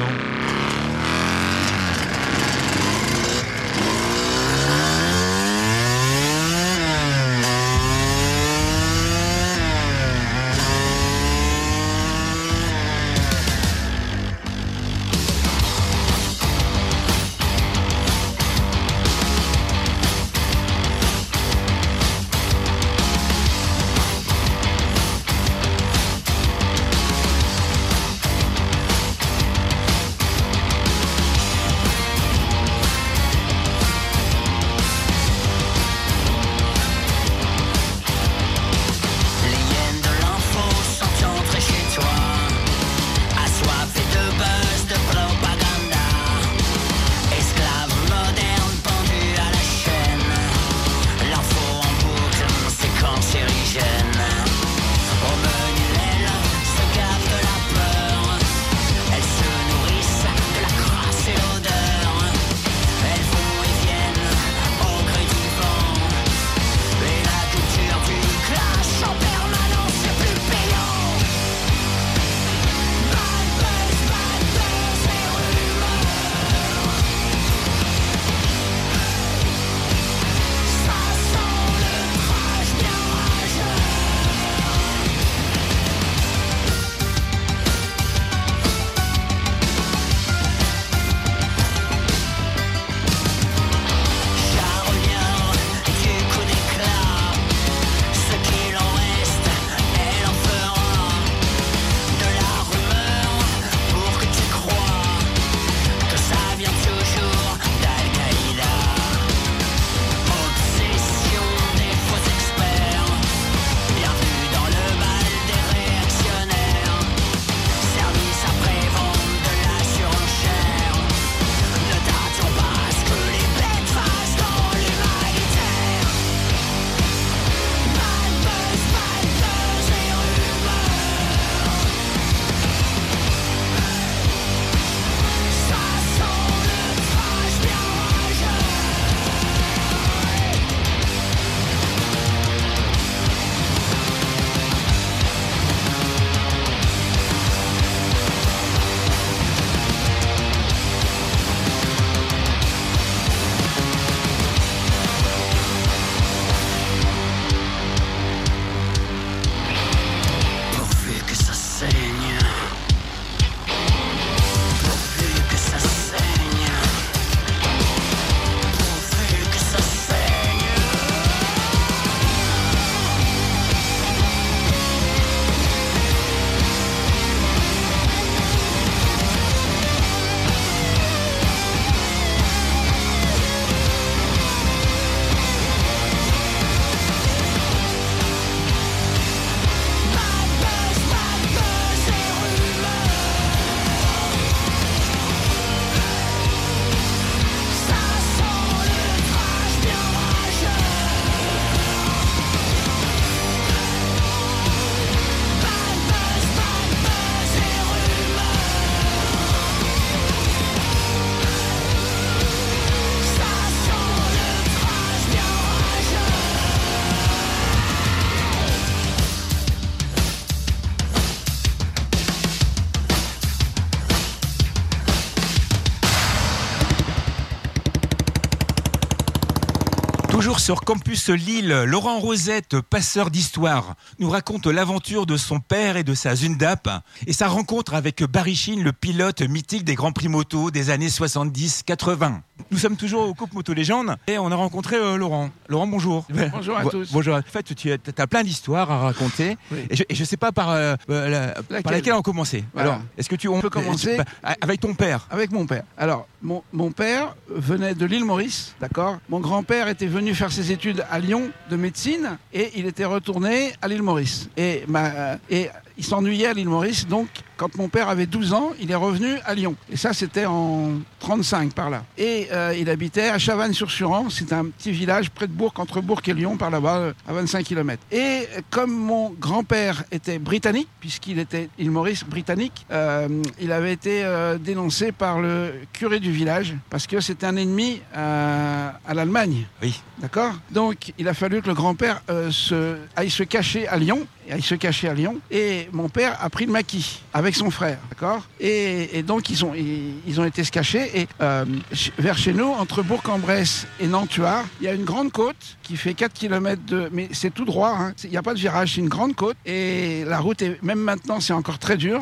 Toujours sur Campus Lille, Laurent Rosette, passeur d'histoire, nous raconte l'aventure de son père et de sa Zundap et sa rencontre avec Barry Sheene, le pilote mythique des Grands Prix moto des années soixante-dix quatre-vingts. Nous sommes toujours au Coupe Moto Légende et on a rencontré euh, Laurent. Laurent, bonjour. Bonjour à Bo- tous. Bonjour. En fait, tu as plein d'histoires à raconter Oui. et je ne sais pas par, euh, la, Laquelle par laquelle on commencer. Voilà. Alors, est-ce que tu on peut commencer avec ton père? Avec mon père. Alors, mon, mon père venait de l'île Maurice, d'accord. Mon grand-père était venu faire ses études à Lyon de médecine et il était retourné à l'île Maurice. Et, ma, et il s'ennuyait à l'île Maurice, donc quand mon père avait douze ans, il est revenu à Lyon. Et ça, c'était en trente-cinq, par là. Et euh, il habitait à Chavannes-sur-Suran. C'est un petit village près de Bourg, entre Bourg et Lyon, par là-bas, à vingt-cinq kilomètres. Et comme mon grand-père était britannique, puisqu'il était île Maurice britannique, euh, il avait été euh, dénoncé par le curé du village, parce que c'était un ennemi euh, à l'Allemagne. Oui. D'accord. Donc, il a fallu que le grand-père euh, se, aille se cacher à Lyon. Il se cachait à Lyon. Et mon père a pris le maquis avec son frère. D'accord. Et, et donc, ils ont, ils, ils ont été se cacher. Et euh, vers chez nous, entre Bourg-en-Bresse et Nantua, il y a une grande côte qui fait quatre kilomètres de... Mais c'est tout droit. Hein. Il n'y a pas de virage. C'est une grande côte. Et la route, est, même maintenant, c'est encore très dur.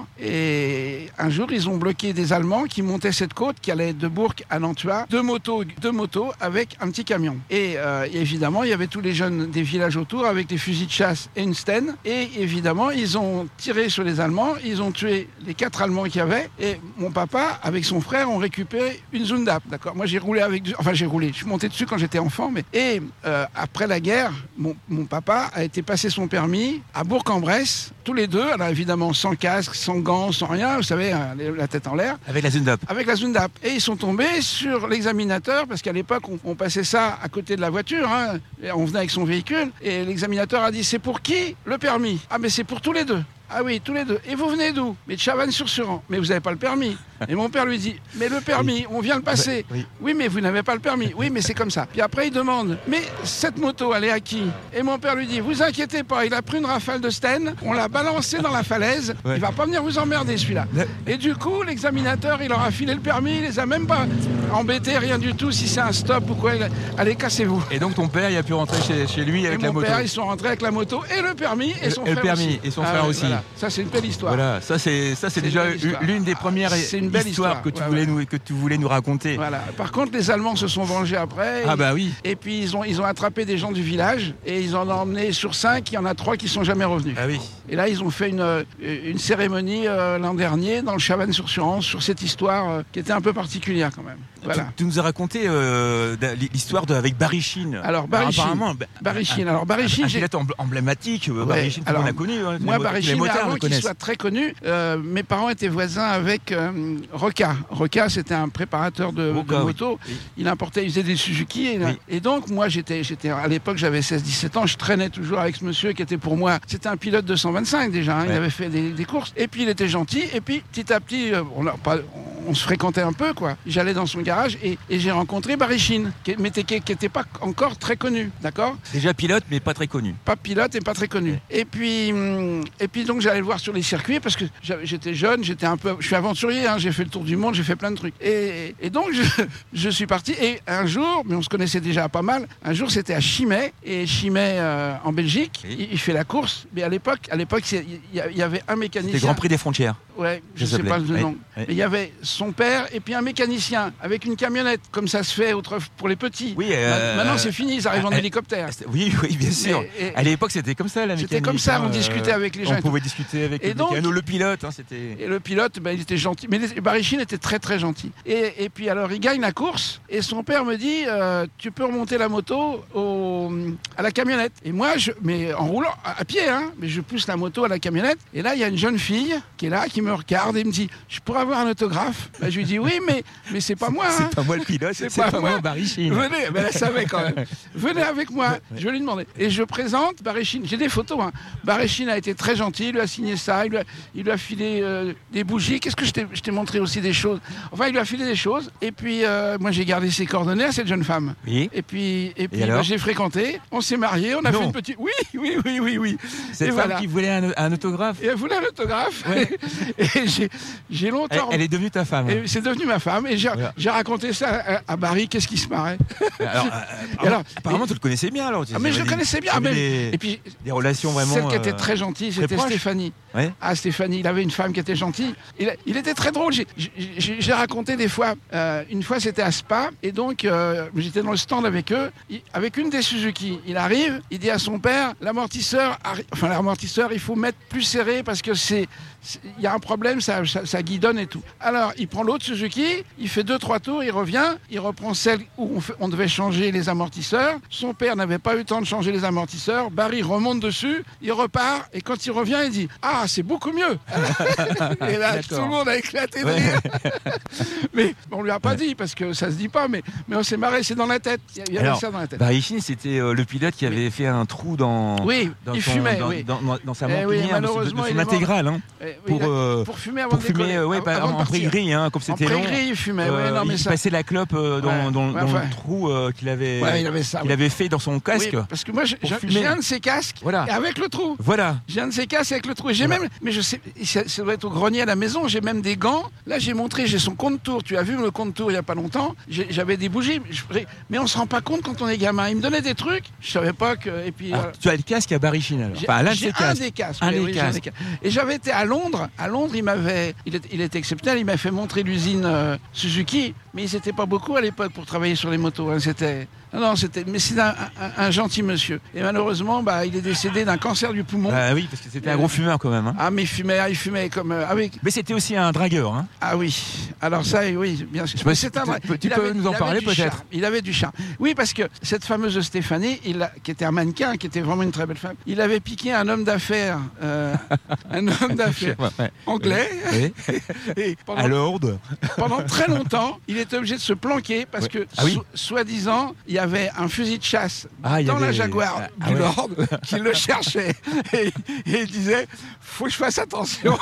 Et un jour, ils ont bloqué des Allemands qui montaient cette côte, qui allait de Bourg à Nantua. Deux motos, deux motos avec un petit camion. Et, euh, et évidemment, il y avait tous les jeunes des villages autour avec des fusils de chasse et une Sten. Et évidemment, ils ont tiré sur les Allemands. Ils ont tué les quatre Allemands qu'il y avait. Et mon papa, avec son frère, ont récupéré une Zundap. D'accord. Moi, j'ai roulé avec... Enfin, j'ai roulé. Je suis monté dessus quand j'étais enfant. Mais... Et euh, après la guerre, mon, mon papa a été passer son permis à Bourg-en-Bresse, tous les deux. Alors évidemment, sans casque, sans gants, sans rien. Vous savez, la tête en l'air. Avec la Zundap. Avec la Zundap. Et ils sont tombés sur l'examinateur, parce qu'à l'époque, on, on passait ça à côté de la voiture. Hein. Et on venait avec son véhicule. Et l'examinateur a dit, c'est pour qui le permis? Ah, mais c'est pour tous les deux. Ah oui, tous les deux. Et vous venez d'où? Mais de Chavannes-sur-Suran. Mais vous n'avez pas le permis. Et mon père lui dit, mais le permis, on vient le passer. Oui. Oui, mais vous n'avez pas le permis. Oui, mais c'est comme ça. Puis après, il demande, mais cette moto, elle est à qui? Et mon père lui dit, vous inquiétez pas, il a pris une rafale de Sten, on l'a balancé dans la falaise, Ouais. il va pas venir vous emmerder celui-là. Ouais. Et du coup, l'examinateur, il leur a filé le permis, il les a même pas embêtés, rien du tout, si c'est un stop ou quoi. Il a... Allez, cassez-vous. Et donc ton père, il a pu rentrer chez, chez lui avec et la mon moto. père, ils sont rentrés avec la moto et le permis et son Et le frère permis, aussi. et son Ah frère ouais, aussi. voilà. Ça, c'est une belle histoire. Voilà, ça c'est ça c'est C'est déjà une belle histoire. l'une des premières C'est une belle histoires histoire. que tu Ouais, voulais ouais. nous que tu voulais nous raconter. Voilà. Par contre, les Allemands se sont vengés après. Ah et, bah oui. et puis ils ont, ils ont attrapé des gens du village et ils en ont emmené sur cinq. Il y en a trois qui sont jamais revenus. Ah oui. Et là, ils ont fait une, euh, une cérémonie euh, l'an dernier dans le Chavannes-sur-Suran sur cette histoire euh, qui était un peu particulière quand même. Voilà. Tu, tu nous as raconté euh, l'histoire de, avec Barry Sheene. Alors, Barry Sheene. apparemment, bah, Barry Sheene. un- Alors, Barry un- Sheene, un j'ai- pilote embl- emblématique. euh, Ouais, Barry Sheene, tout le alors, monde l'a connu. hein, Moi, les, Barry les Sheene, motards avant le qu'il connaissent. soit très connu, euh, mes parents étaient voisins avec euh, Roca. Roca, c'était un préparateur de, Roca, de oui. moto. Oui. Il importait, il faisait des Suzuki. Et, Oui. et donc, moi, j'étais, j'étais à l'époque, j'avais seize dix-sept ans. Je traînais toujours avec ce monsieur qui était pour moi. C'était un pilote de cent vingt-cinq déjà. hein, Il Ouais. avait fait des, des courses. Et puis, il était gentil. Et puis, petit à petit, euh, on, a pas, on se fréquentait un peu, quoi. J'allais dans son garage et, et j'ai rencontré Barry Sheene, qui n'était qui, qui était pas encore très connu. D'accord. Déjà pilote, mais pas très connu. Pas pilote et pas très connu. Et puis, hum, et puis donc j'allais le voir sur les circuits parce que j'avais- j'étais jeune, j'étais un peu, je suis aventurier, hein, j'ai fait le tour du monde, j'ai fait plein de trucs. Et, et donc je, je suis parti. Et un jour, mais on se connaissait déjà pas mal. Un jour, c'était à Chimay et Chimay euh, en Belgique. Oui. Il, il fait la course, mais à l'époque, à l'époque, c'est- il y, a- il y avait un mécanicien. C'était Grand Prix des frontières. Ouais, je Ça sais pas le s'appelait. nom. Ouais, ouais. Mais il y avait son père et puis un mécanicien avec une camionnette, comme ça se fait autrefois pour les petits. Oui. Ma- euh, Maintenant, c'est fini, ils arrivent en euh, hélicoptère. Oui, oui, bien sûr. Mais- et- À l'époque, c'était comme ça la C'était mécanique. comme ça, hein, on euh, discutait avec les gens On et tout. pouvait discuter avec Et le donc- mécano, le pilote. hein, c'était. Et le pilote, ben, il était gentil. Mais les- Barry Sheene était très très gentil. Et, et puis alors, il gagne la course. Et son père me dit, euh, tu peux remonter la moto au, à la camionnette. Et moi, je, mais en roulant à, à pied, hein, mais je pousse la moto à la camionnette. Et là, il y a une jeune fille qui est là, qui me regarde et me dit, je pourrais avoir un autographe? Ben, je lui dis, oui, mais, mais c'est pas moi. hein. C'est pas moi le pilote, c'est C'est pas pas, moi. moi Barry Sheene. Venez, mais elle savait quand même. Venez avec moi, je vais lui demander. Et je présente Barry Sheene. J'ai des photos. Hein. Barry Sheene a été très gentil, il lui a signé ça, il lui a, il lui a filé euh, des bougies. Qu'est-ce que je t'ai, je t'ai montré aussi des choses. Enfin, il lui a filé des choses. Et puis, euh, moi, j'ai gardé ses coordonnées à cette jeune femme. Oui. Et puis, et puis alors bah, j'ai fréquenté, on s'est mariés, on a Non. fait une petite. Oui, oui, oui, oui, oui. Cette Et femme voilà. qui voulait un, un autographe. Et elle voulait un autographe. Ouais. Et j'ai, j'ai Elle, longtemps. elle est devenue ta femme. femme. Et c'est devenu ma femme. Et j'ai, Voilà. j'ai raconté ça à, à Barry. Qu'est-ce qui se marrait? Alors, euh, Et alors, apparemment, et- tu le connaissais bien alors. Ah, mais je le connaissais bien. Ah, mais- Des, Et puis, des relations vraiment. celle qui était euh, très gentille, très c'était proches. Stéphanie. Ouais. Ah, Stéphanie, il avait une femme qui était gentille. Il, il était très drôle. J'ai, j'ai, j'ai raconté des fois. Euh, une fois, c'était à Spa. Et donc, euh, j'étais dans le stand avec eux. Il- avec une des Suzuki. Il arrive, il dit à son père, l'amortisseur, arri- enfin, l'amortisseur, il faut mettre plus serré parce que c'est. c'est- Il y a un problème, ça, ça, ça guidonne et tout. Alors, il prend l'autre Suzuki, il fait deux, trois tours, il revient, il reprend celle où on, fait- on devait changer les amortisseurs. Son père n'avait pas eu le temps de changer les amortisseurs. Barry remonte dessus, il repart, et quand il revient, il dit « Ah, c'est beaucoup mieux !» Et là, tout le monde a éclaté de Ouais. rire. Mais on lui a pas dit, parce que ça se dit pas, mais, mais on s'est marré, c'est dans la tête. Il y a- il y avait Alors, ça dans la tête. Barry Sheen, c'était euh, le pilote qui avait fait un trou dans. Oui, dans il son- fumait, dans, oui. dans, dans- dans sa Eh oui, montagne, malheureusement, de, de il son est mort. intégrale, hein, Eh, oui, pour, il a- euh, pour fumer avant pour de décoller, fumer, euh, ouais, av- pas- avant de en partir. prairie, hein, comme c'était En long. prairie, il fumait, euh, ouais, non, mais il ça... passait la clope euh, dans, Ouais, dans- ouais, dans enfin. le trou euh, qu'il avait, Ouais, il avait ça. qu'il ouais. avait fait dans son casque. Oui, parce que moi, j'ai, pour j'ai- fumer. j'ai un de ces casques, Voilà. et avec le trou. Voilà. J'ai un de ces casques avec le trou. Et j'ai Voilà. même, mais je sais, ça, ça doit être au grenier à la maison. J'ai même des gants. Là, j'ai montré, j'ai son compte tour. Tu as vu le compte tour il y a pas longtemps. J'ai- J'avais des bougies. Je- mais on se rend pas compte quand on est gamin. Il me donnait des trucs. Je savais pas que. Et puis. Alors, euh, tu as le casque à Barry Sheen, alors. j'ai Enfin, l'un de j'ai ses un casques. des casques. Un oui, des oui, j'ai casques. des casques. Et j'avais été à Londres. À Londres, il m'avait, il, est- il était exceptionnel. Il m'a fait montrer l'usine euh, Suzuki. Mais ils n'étaient pas beaucoup à l'époque pour travailler sur les motos. hein. C'était. Non, non, c'était. Mais c'est un, un- un gentil monsieur. Et malheureusement, bah, il est décédé d'un cancer du poumon. Ah oui, parce que c'était un Euh, gros fumeur quand même. hein. Ah, mais il fumait, ah, il fumait comme. euh, ah oui. Mais c'était aussi un dragueur. Hein. Ah oui, alors ça, oui, bien sûr. Je sais pas Mais si c'est un tu- vrai- tu il peux avait- nous en il avait parler, du peut-être. charme. Il avait du charme. Oui, parce que cette fameuse Stéphanie, il a- qui était un mannequin, qui était vraiment une très belle femme, il avait piqué un homme d'affaires, euh, un homme d'affaires Ouais, ouais. anglais. Oui. Et pendant, À Lord. pendant très longtemps, il était obligé de se planquer parce Ouais. que, Ah oui. so- soi-disant, il y avait un fusil de chasse Ah, il y dans la avait- Jaguar Ah, du ouais. Lord qui le cherchait. Et, et il disait, faut que je fasse attention.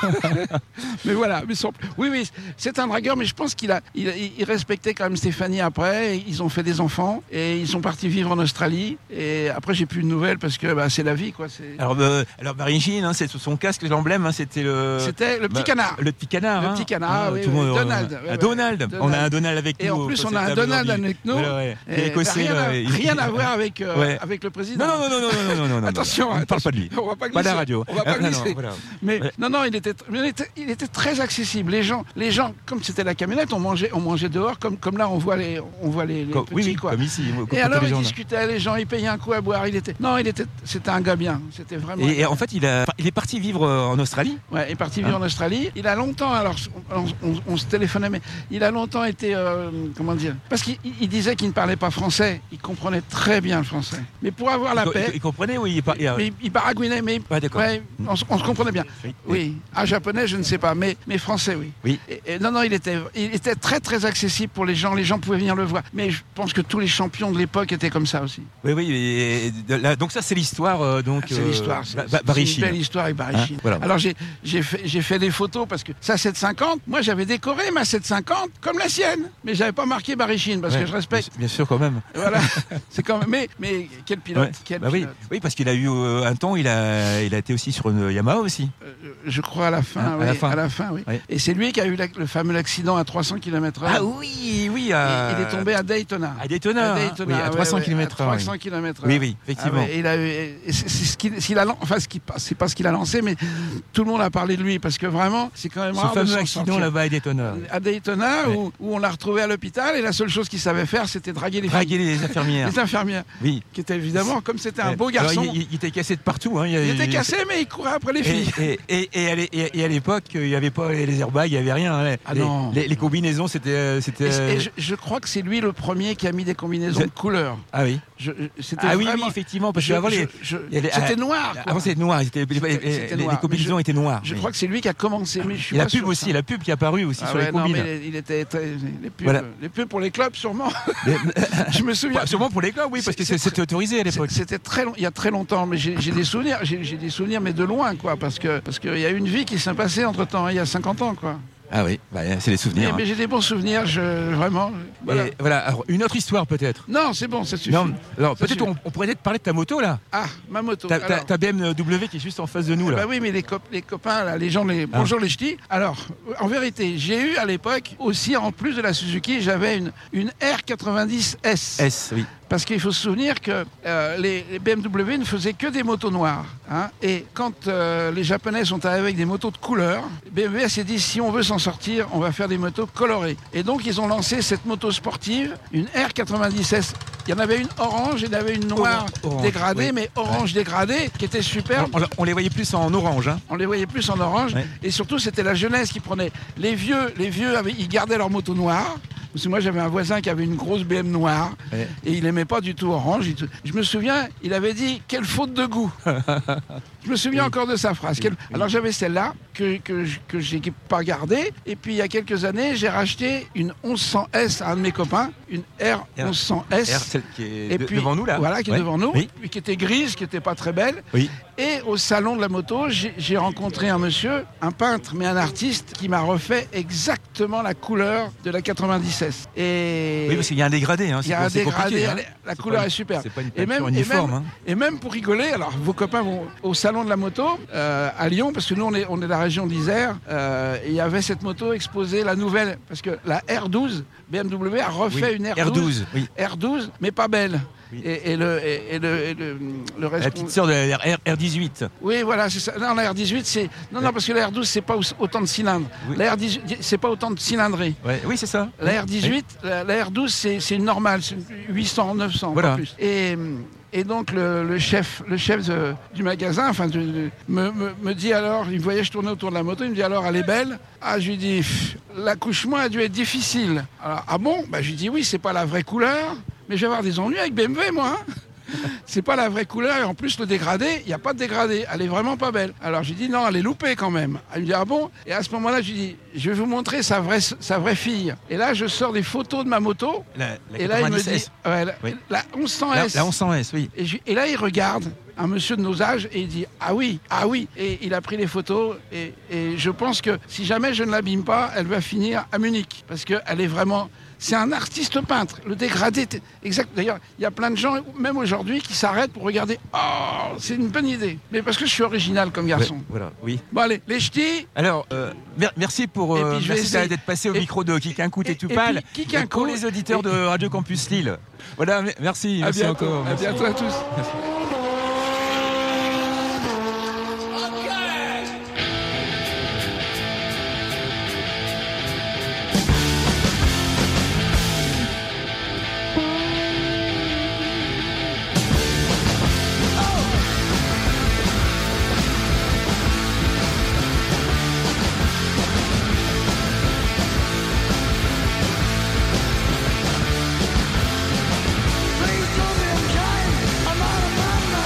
Mais voilà, mais son- oui, oui, c'est un dragueur, mais je pense qu'il a, il, il respectait quand même Stéphanie après. Et ils ont fait des enfants et ils sont partis vivre en Australie. Et après, j'ai plus de nouvelles parce que bah, c'est la vie, quoi. C'est- Alors, euh, alors Barry Sheen, hein, c'est son casque, l'emblème, hein, c'était le. C'était le petit bah, canard. Le petit canard. Le hein. petit canard, Ah, oui, tout le oui, monde- Donald, Ah, ouais, Donald. ouais. On a un Donald avec Et nous. en plus, au- on a cette un table Donald aujourd'hui. avec nous. Voilà, ouais. Et Écossais, rien, là, à, il- rien à voir avec, euh, Ouais. avec le président. Non, non, non, non, non, non, non, non. Attention, non, non, on ne parle pas de lui. On va pas Pas glisser. de la radio. On va pas Ah, non, glisser. non, voilà. Mais Ouais. non, non, il était, mais il était, il était très accessible. Les gens, les gens, comme c'était la camionnette, on mangeait, on mangeait dehors, comme, comme là, on voit les, on voit les, les Comme- petits, oui, oui, quoi. comme ici. Et alors, il discutait, les gens, il payait un coup à boire. Il était, non, il était, c'était un gars bien. C'était vraiment. un Et, et gars en fait, il, a, il est parti vivre euh, en Australie. Ouais, il est parti vivre Hein en Australie. Il a longtemps, alors on, on- on se téléphonait, mais il a longtemps été, euh, comment dire, parce qu'il il disait qu'il ne parlait pas français. Il comprenait très bien le français. Mais pour avoir la il, paix, il comprenait, oui. Il, par- il a- mais il, il baragouinait, mais Ouais, d'accord. ouais, on, se- on se comprenait bien. Oui. Oui, un japonais, je ne sais pas, mais, mais français, oui. Oui. Et, et non, non, il était, il était très, très accessible pour les gens. Les gens pouvaient venir le voir. Mais je pense que tous les champions de l'époque étaient comme ça aussi. Oui, oui. et de là- donc ça, c'est l'histoire. euh, donc. C'est euh, l'histoire. C'est Ba- Ba- c'est Barry une Sheen. belle histoire avec Barry Hein, Sheen. voilà. Alors j'ai j'ai fait, j'ai fait des photos parce que sa sept cent cinquante, moi j'avais décoré ma sept cent cinquante comme la sienne. Mais j'avais pas marqué Barry Sheen parce Ouais, que je respecte. Bien, bien sûr, quand même. Voilà. C'est quand même. Mais, mais quel pilote, Ouais. quel Bah oui. pilote. oui, parce qu'il a eu euh, un temps, il a, il a été aussi sur une Yamaha aussi. Euh, je crois à la fin. Hein, à oui, la fin. À la fin, oui. Ouais. Et c'est lui qui a eu la- le fameux accident à trois cents kilomètres heure. Ah oui, oui. À... Il est tombé à Daytona. à Daytona. À hein. Daytona, Oui, à ouais, trois cents ouais, kilomètres à heure. trois cents kilomètres heure. Oui, oui, effectivement. Ah ouais, il a eu, et c'est c'est ce qu'il s'il a, lan- enfin, ce qui, c'est pas ce qu'il a lancé, mais tout le monde a parlé de lui parce que vraiment, c'est quand même Ce rare de fameux s'en accident sortir. là-bas à Daytona. À Daytona, Ouais. où, où on l'a retrouvé à l'hôpital et la seule chose qu'il savait faire, c'était draguer les Draguer filles. les infirmières. Les infirmières, Oui. qui étaient évidemment, comme c'était un Ouais. beau garçon, Alors, il, il était cassé de partout. Hein. il était cassé, mais il courait après les Et, filles. et, et, et à l'é- et- et à l'époque, il n'y avait pas les airbags, il n'y avait rien. hein. Ah les, non. les- les combinaisons, c'était. euh, c'était, Et, et euh, je, je crois que c'est lui le premier qui a mis des combinaisons Je- de couleur. Ah oui. Je- je- c'était Ah oui, vraiment- oui, effectivement. Parce je- qu'avant, je- les, je- il y a les- c'était ah, noir. quoi. avant, c'était noir. C'était- les, C'était- les- c'était les noir. combinaisons Mais je- étaient noires. Je oui. crois que c'est lui qui a commencé, mais je suis Et la pas pub sûr, aussi, ça. la pub qui est apparue aussi Ah sur ouais, les non, combines. mais il était très- les pubs, Voilà. les pubs pour les clubs sûrement. Mais- Je me souviens. Bah, sûrement pour les clubs, oui, parce que C'est- c'est- c'était autorisé à l'époque. C'est- C'était très long, il y a très longtemps, mais j'ai j'ai des souvenirs, j'ai j'ai des souvenirs, mais de loin, quoi, parce que parce qu'il y a une vie qui s'est passée entre temps, il y a cinquante ans, quoi. Ah oui, bah, c'est des Mais, souvenirs. hein. mais j'ai des bons souvenirs, je, vraiment. Voilà. Et voilà, alors, une autre histoire peut-être. Non, c'est bon, ça suffit. Non, alors Ça peut-être suffit. on, on pourrait peut-être parler de ta moto là. Ah, ma moto. Ta, ta- Alors, ta B M W qui est juste en face de nous là. bah oui, mais les, cop- les copains, là, les gens, les... Ah. bonjour les ch'tis. Alors, en vérité, j'ai eu à l'époque aussi, en plus de la Suzuki, j'avais une, une R quatre-vingt-dix S. S, oui. Parce qu'il faut se souvenir que euh, les, les B M W ne faisaient que des motos noires. hein. Et quand euh, les Japonais sont arrivés avec des motos de couleur, B M W s'est dit si on veut s'en sortir, on va faire des motos colorées. Et donc ils ont lancé cette moto sportive, une R quatre-vingt-dix S. Il y en avait une orange, il y en avait une noire Orange, dégradée, oui. mais orange dégradée, qui était superbe. On, on- on les voyait plus en orange. Hein. On les voyait plus en orange. Ouais. Et surtout, c'était la jeunesse qui prenait. Les vieux, les vieux avaient- ils gardaient leur moto noire. Parce que moi, j'avais un voisin qui avait une grosse B M noire. Ouais. Et il n'aimait pas du tout orange. Il- Je me souviens, il avait dit « Quelle faute de goût !» Je me souviens Oui. encore de sa phrase. Quelle- Alors, j'avais celle-là, que, que, je- que j'ai pas gardée. Et puis, il y a quelques années, j'ai racheté une onze cent S à un de mes copains. Une R onze cent S. R, celle qui est Et de- puis, devant nous là. Voilà, qui est Ouais. devant nous. Oui. Puis qui était grise, qui n'était pas très belle. Oui. Et au salon de la moto, j'ai j'ai rencontré un monsieur, un peintre, mais un artiste, qui m'a refait exactement la couleur de la quatre-vingt-dix S. Et Oui, parce qu'il y a un dégradé. Hein. il y a c'est- un c'est compliqué, dégradé, hein. elle est- la C'est couleur pas- est super. C'est pas une Et peinture même, et, uniforme. même, hein. et même pour rigoler, alors vos copains vont au salon de la moto euh, à Lyon, parce que nous on est, on est de la région d'Isère, euh, et il y avait cette moto exposée, la nouvelle, parce que la R douze, B M W a refait Oui. une R douze, R douze, oui. R douze, mais pas belle. Oui. Et, et le, et, et le, et le, le La responsable- petite sœur de la R, R dix-huit. Oui, voilà, c'est ça. Non, la R dix-huit, c'est. Non, non, parce que la R douze, c'est pas au- autant de cylindres. Oui. La R dix-huit, c'est pas autant de cylindrées. Ouais. Oui, c'est ça. La R dix-huit, la, la R douze, c'est c'est une normale, c'est huit cents, neuf cents, Voilà. pas plus. Et, et donc, le, le chef, le chef de- du magasin, enfin, de- de- me, me- me dit alors, il me voyait, je tournais autour de la moto, il me dit alors, elle est belle. Ah, je lui dis, pff, l'accouchement a dû être difficile. Alors, ah bon? Bah, je lui dis, oui, c'est pas la vraie couleur, mais je vais avoir des ennuis avec B M W, moi. hein. C'est pas la vraie couleur et en plus le dégradé, il n'y a pas de dégradé, elle est vraiment pas belle. Alors j'ai dit non, elle est loupée quand même. Elle me dit ah bon? Et à ce moment-là, je lui dis je vais vous montrer sa vraie, sa vraie fille. Et là, je sors des photos de ma moto. La, la Et là, il me quatre-vingt-dix dit S. ouais, la, Oui. la onze cents La, S. la onze cents S, oui. Et, je- et là, il regarde un monsieur de nos âges et il dit ah oui, ah oui. Et il a pris les photos et, et je pense que si jamais je ne l'abîme pas, elle va finir à Munich parce qu'elle est vraiment. C'est un artiste peintre. Le dégradé, t- exact. D'ailleurs, il y a plein de gens, même aujourd'hui, qui s'arrêtent pour regarder. Oh, c'est une bonne idée. Mais parce que je suis original comme garçon. Ouais, voilà, oui. Bon allez, les ch'tis. Alors, euh, mer- merci pour Et euh, puis, je vais merci essayer- d'être passé au et- micro de Kikinkout et, et- tout et pâle. puis, Kikinkout, Et pour les auditeurs et- de Radio Campus Lille. Voilà, me- merci, À merci bientôt. encore. À merci. bientôt à tous. Please don't be unkind. I'm out of my mind.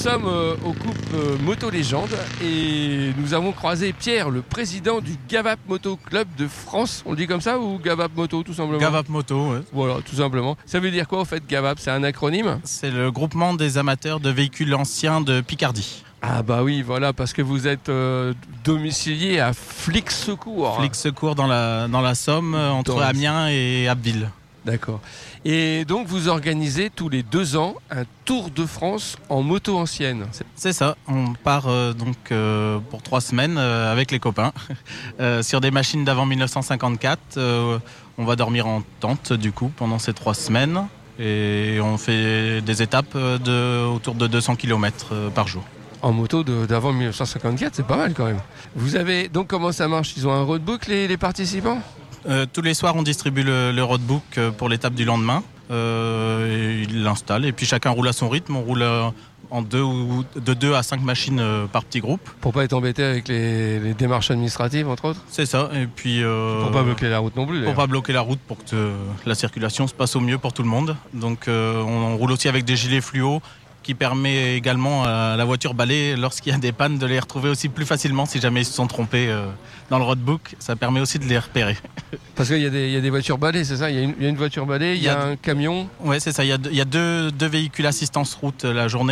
sommes euh, au couple euh, Moto Légende et nous avons croisé Pierre, le président du Gavap Moto Club de France. On le dit comme ça ou Gavap Moto tout simplement? Gavap Moto, ouais. Voilà, tout simplement. Ça veut dire quoi au fait Gavap? C'est un acronyme? C'est le groupement des amateurs de véhicules anciens de Picardie. Ah bah oui, voilà, parce que vous êtes euh, domicilié à Flix Secours. Flix Secours dans la, dans la Somme, entre Dans Amiens et Abbeville. D'accord. Et donc vous organisez tous les deux ans un Tour de France en moto ancienne. C'est... C'est ça, on part euh, donc euh, pour trois semaines euh, avec les copains euh, sur des machines d'avant mille neuf cent cinquante-quatre. Euh, on va dormir en tente du coup pendant ces trois semaines et on fait des étapes de, autour de deux cents kilomètres euh, par jour. En moto de, d'avant mille neuf cent cinquante-quatre, c'est pas mal quand même. Vous avez donc comment ça marche? Ils ont un roadbook les, les participants? Euh, tous les soirs, on distribue le, le roadbook pour l'étape du lendemain. Euh, ils l'installent et puis chacun roule à son rythme. On roule euh, en deux ou de deux à cinq machines euh, par petit groupe. Pour pas être embêté avec les, les démarches administratives, entre autres. C'est ça. Et puis euh, pour pas bloquer la route non plus. Pour d'ailleurs. pas bloquer la route, pour que euh, la circulation se passe au mieux pour tout le monde. Donc, euh, on, on roule aussi avec des gilets fluo, qui permet également à la voiture balai, lorsqu'il y a des pannes, de les retrouver aussi plus facilement si jamais ils se sont trompés euh, dans le roadbook. Ça permet aussi de les repérer. Parce qu'il y a des, il y a des voitures balais, c'est ça? Il y a une, il y a une voiture balai, il y a, il y a un camion. Ouais, c'est ça. Il y a, il y a deux, deux véhicules assistance route la journée.